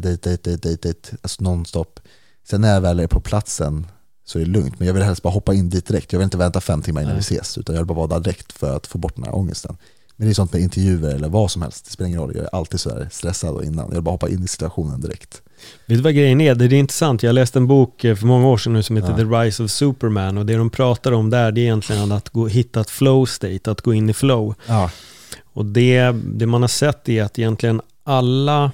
Speaker 3: dejt, alltså nonstop. Sen när jag väl är på platsen så är det lugnt, men jag vill helst bara hoppa in dit direkt. Jag vill inte vänta 5 timmar innan vi ses, utan jag vill bara vara där direkt för att få bort den här ångesten. Men det är sånt med intervjuer eller vad som helst, det spelar ingen roll, jag är alltid så där stressad innan. Jag vill bara hoppa in i situationen direkt.
Speaker 2: Vet du vad grejen är? Det är intressant. Jag läste en bok för många år sedan nu som heter The Rise of Superman, och det de pratar om där, det är egentligen att hitta ett flow state, att gå in i flow. Och det man har sett är att egentligen alla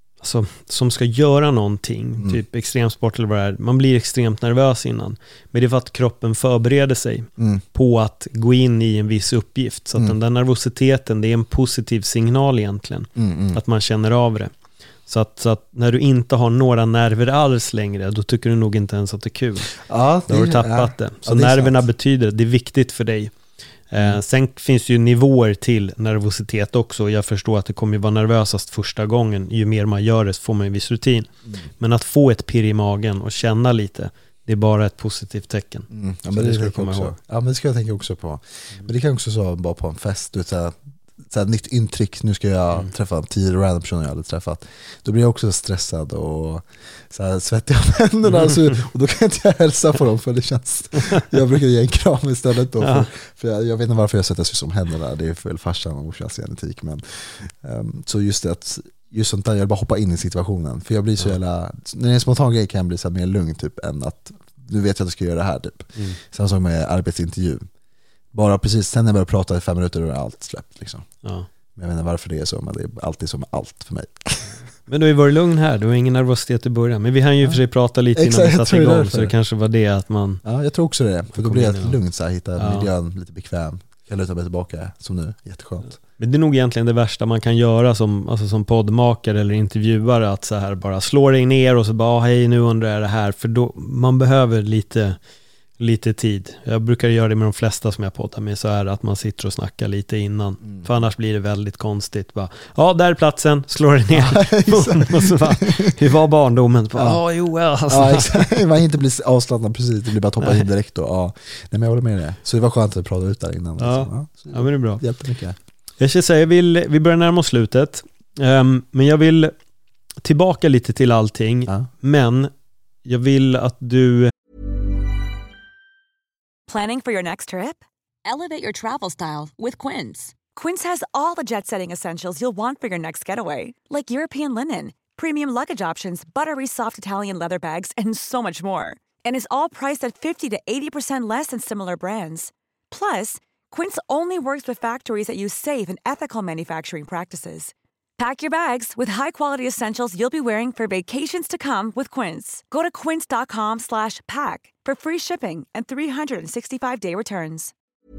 Speaker 2: som ska göra någonting, typ extremsport eller vad det är, man blir extremt nervös innan. Men det är för att kroppen förbereder sig på att gå in i en viss uppgift. Så att den där nervositeten, det är en positiv signal egentligen. Att man känner av det. Så att när du inte har några nerver alls längre, då tycker du nog inte ens att det är kul. Då har du tappat det. Så nerverna betyder, det är viktigt för dig. Sen finns ju nivåer till nervositet också. Jag förstår att det kommer vara nervösast första gången. Ju mer man gör det så får man en viss rutin. Men att få ett pirr i magen och känna lite, det är bara ett positivt tecken.
Speaker 3: Ja, men det ska jag komma ihåg. Ja, men det ska jag tänka också på. Men det kan också så bara på en fest, så här nytt intryck, nu ska jag träffa 10 random personer jag hade träffat. Då blir jag också stressad och så här svettig av händerna, och då kan inte jag hälsa på dem, för det känns, jag brukar ge en kram istället då, för jag vet inte varför jag svettas just om händerna, det är för farsan och morsans genetik, men så just det att just sånt där, jag vill bara hoppa in i situationen, för jag blir så jävla, när det är en spontan grej kan jag bli så här mer lugn typ, än att nu vet jag att jag ska göra det här typ. Samma som med arbetsintervju. Bara precis sen när jag började prata i 5 minuter och allt släppt liksom. Men jag vet inte varför det är så, men det är alltid som allt för mig.
Speaker 2: Men du har ju varit lugn här, du har ingen nervositet i början. Men vi hann ju för sig prata lite innan vi satte igång, så det kanske var det att man... Ja,
Speaker 3: jag tror också det, för då blir jag lugnt så här, hitta miljön lite bekväm. Jag lutar mig tillbaka som nu, jätteskönt.
Speaker 2: Men det är nog egentligen det värsta man kan göra som poddmakare eller intervjuare, att så här bara slå dig ner och så bara, hej nu undrar jag det här, för då man behöver lite tid. Jag brukar göra det med de flesta som jag poddar med, så är det att man sitter och snackar lite innan. För annars blir det väldigt konstigt. Bara, där är platsen, slår det ner. Och så bara, hur var barndomen?
Speaker 3: Exakt. Man inte blir avslappnad precis, det blir bara att hoppa in direkt. Nej, men jag håller med det. Så det var skönt att prata ut där innan.
Speaker 2: Ja, men det är bra.
Speaker 3: Hjälper mycket.
Speaker 2: Jag ska säga, vi börjar närma oss slutet. Men jag vill tillbaka lite till allting. Men jag vill att du...
Speaker 5: Planning for your next trip?
Speaker 6: Elevate your travel style with Quince.
Speaker 5: Quince has all the jet-setting essentials you'll want for your next getaway, like European linen, premium luggage options, buttery soft Italian leather bags, and so much more. And is all priced at 50 to 80% less than similar brands. Plus, Quince only works with factories that use safe and ethical manufacturing practices. Pack your bags with high-quality essentials you'll be wearing for vacations to come with Quince. Go to quince.com/pack for free shipping and 365-day returns.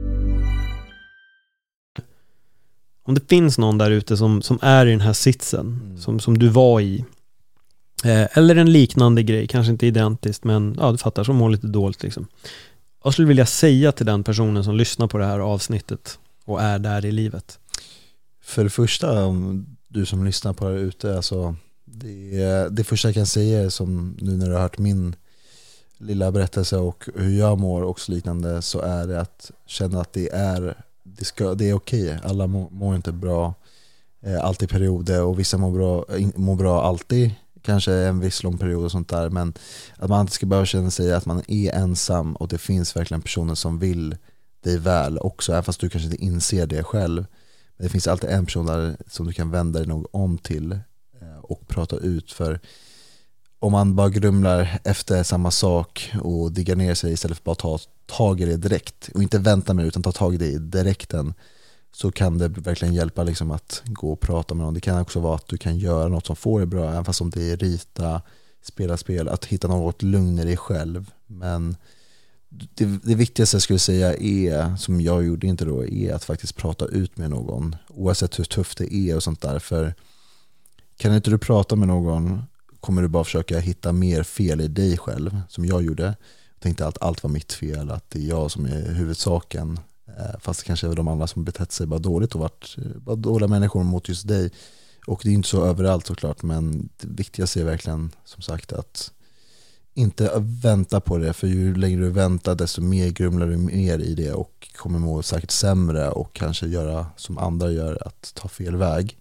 Speaker 2: Om det finns någon där ute som är i den här sitsen, som du var i, eller en liknande grej, kanske inte identiskt, men du fattar, som mår lite dåligt liksom. Jag skulle vilja säga till den personen som lyssnar på det här avsnittet och är där i livet.
Speaker 3: För det första, om du som lyssnar på det ute, alltså, det första jag kan säga är, som nu när du har hört min lilla berättelse och hur jag mår och så liknande, så är det att känna att det är okej. Alla mår inte bra alltid i perioder, och vissa mår bra alltid, kanske en viss lång period och sånt där, men att man inte ska behöva känna sig att man är ensam, och det finns verkligen personer som vill dig väl också, även fast du kanske inte inser det själv. Men det finns alltid en person där som du kan vända dig nog om till och prata ut, för om man bara grumlar efter samma sak och diggar ner sig istället för att bara ta tag i det direkt och inte vänta med det utan ta tag i det i direkten, så kan det verkligen hjälpa liksom att gå och prata med någon. Det kan också vara att du kan göra något som får dig bra, även fast om det är rita, spela spel, att hitta något lugn i dig själv. Men det viktigaste jag skulle säga är, som jag gjorde inte då, är att faktiskt prata ut med någon, oavsett hur tufft det är och sånt där. För kan inte du prata med någon kommer du bara försöka hitta mer fel i dig själv, som jag gjorde. Jag tänkte att allt var mitt fel, att det är jag som är huvudsaken, fast det kanske är de andra som betett sig bara dåligt och varit bara dåliga människor mot just dig. Och det är inte så överallt såklart, men det viktigaste är verkligen, som sagt, att inte vänta på det, för ju längre du väntar desto mer grumlar du mer i det och kommer må säkert sämre och kanske göra som andra gör, att ta fel väg.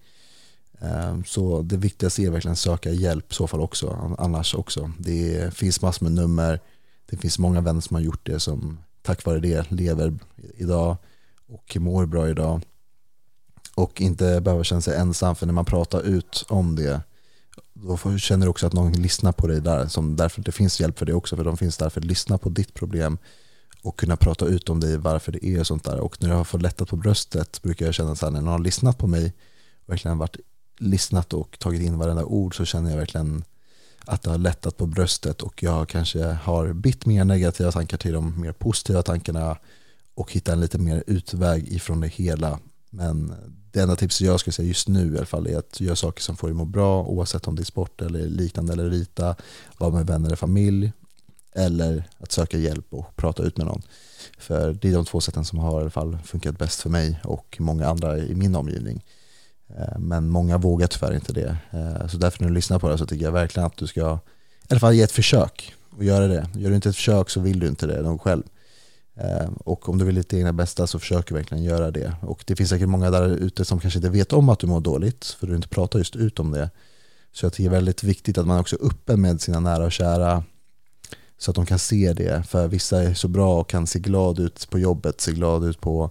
Speaker 3: Så det viktigaste är verkligen att söka hjälp i så fall också, annars också. Det finns massor med nummer, det finns många vänner som har gjort det, som tack vare det lever idag och mår bra idag och inte behöver känna sig ensam, för när man pratar ut om det då känner du också att någon lyssnar på dig där, som därför det finns hjälp för det också, för de finns där för att lyssna på ditt problem och kunna prata ut om dig, varför det är sånt där. Och när jag har fått lättat på bröstet brukar jag känna så här, när någon har lyssnat på mig och verkligen varit lyssnat och tagit in varenda ord, så känner jag verkligen att det har lättat på bröstet och jag kanske har bytt mer negativa tankar till de mer positiva tankarna och hittat en lite mer utväg ifrån det hela. Men det enda tipset jag skulle säga just nu i alla fall är att göra saker som får dig må bra, oavsett om det är sport eller liknande eller rita, vara med vänner eller familj, eller att söka hjälp och prata ut med någon. För det är de två sätten som har i alla fall funkat bäst för mig och många andra i min omgivning. Men många vågar tyvärr inte det. Så därför när du lyssnar på det så tycker jag verkligen att du ska i alla fall ge ett försök och göra det. Gör du inte ett försök så vill du inte det nog själv. Och om du vill ditt egna bästa så försöker verkligen göra det. Och det finns säkert många där ute som kanske inte vet om att du mår dåligt, för du inte pratar just ut om det. Så jag tycker det är väldigt viktigt att man också är öppen med sina nära och kära, så att de kan se det. För vissa är så bra och kan se glad ut på jobbet, se glad ut på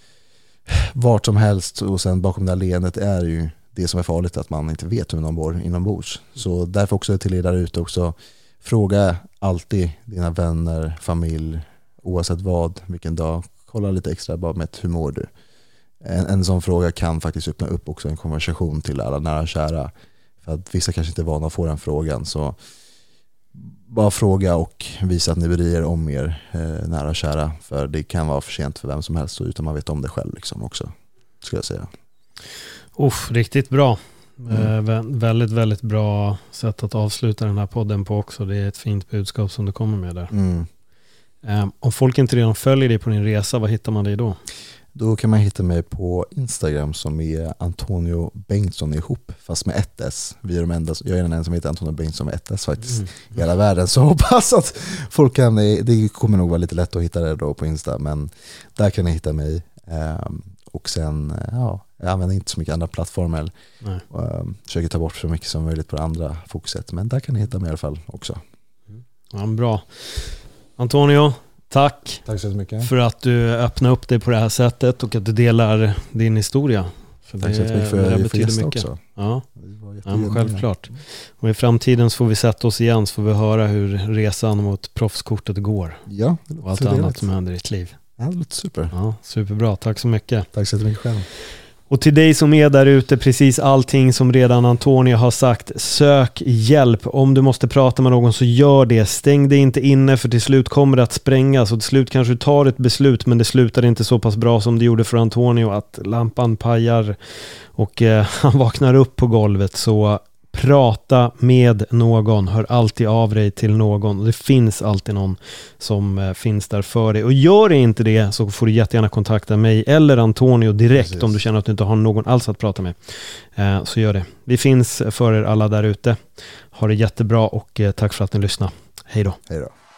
Speaker 3: vart som helst, och sen bakom det här leendet är ju det som är farligt, att man inte vet hur någon bor inombords. Så därför också till er där ute också, fråga alltid dina vänner, familj, oavsett vad, vilken dag, kolla lite extra bara med hur mår du. En sån fråga kan faktiskt öppna upp också en konversation till alla nära och kära, för att vissa kanske inte är vana att få den frågan. Så bara fråga och visa att ni bryr er om er nära och kära, för det kan vara för sent för vem som helst, utan man vet om det själv liksom också, skulle jag säga.
Speaker 2: Riktigt bra. Väldigt, väldigt bra sätt att avsluta den här podden på också. Det är ett fint budskap som du kommer med där. Om folk inte redan följer dig på din resa, vad hittar man dig då?
Speaker 3: Då kan man hitta mig på Instagram som är Antonio Bengtsson ihop, fast med ett S. Vi är de enda, jag är den enda som heter Antonio Bengtsson med ett S faktiskt i hela världen. Så hoppas att folk kan, det kommer nog vara lite lätt att hitta det då på Insta, men där kan ni hitta mig. Och sen, jag använder inte så mycket andra plattformar. Försöker ta bort så mycket som möjligt på det andra fokuset, men där kan ni hitta mig i alla fall också.
Speaker 2: Ja, bra. Antonio, tack
Speaker 3: så mycket
Speaker 2: för att du öppnar upp dig på det här sättet och att du delar din historia. För
Speaker 3: tack så mycket för att jag fick gästa också.
Speaker 2: Ja, självklart. Och i framtiden så får vi sätta oss igen, så får vi höra hur resan mot proffskortet går.
Speaker 3: Ja,
Speaker 2: och allt annat som händer i ditt liv.
Speaker 3: Ja, det låter super.
Speaker 2: Ja, superbra, tack så mycket.
Speaker 3: Tack så mycket själv.
Speaker 2: Och till dig som är där ute, precis allting som redan Antonio har sagt, sök hjälp. Om du måste prata med någon så gör det. Stäng dig inte inne, för till slut kommer det att sprängas. Och till slut kanske du tar ett beslut, men det slutar inte så pass bra som det gjorde för Antonio, att lampan pajar och han vaknar upp på golvet. Så Prata med någon, hör alltid av dig till någon. Det finns alltid någon som finns där för dig. Och gör det inte det så får du jättegärna kontakta mig eller Antonio direkt. Precis. Om du känner att du inte har någon alls att prata med. Så gör det. Vi finns för er alla där ute. Ha det jättebra och tack för att ni lyssnade. Hej då.
Speaker 3: Hej då.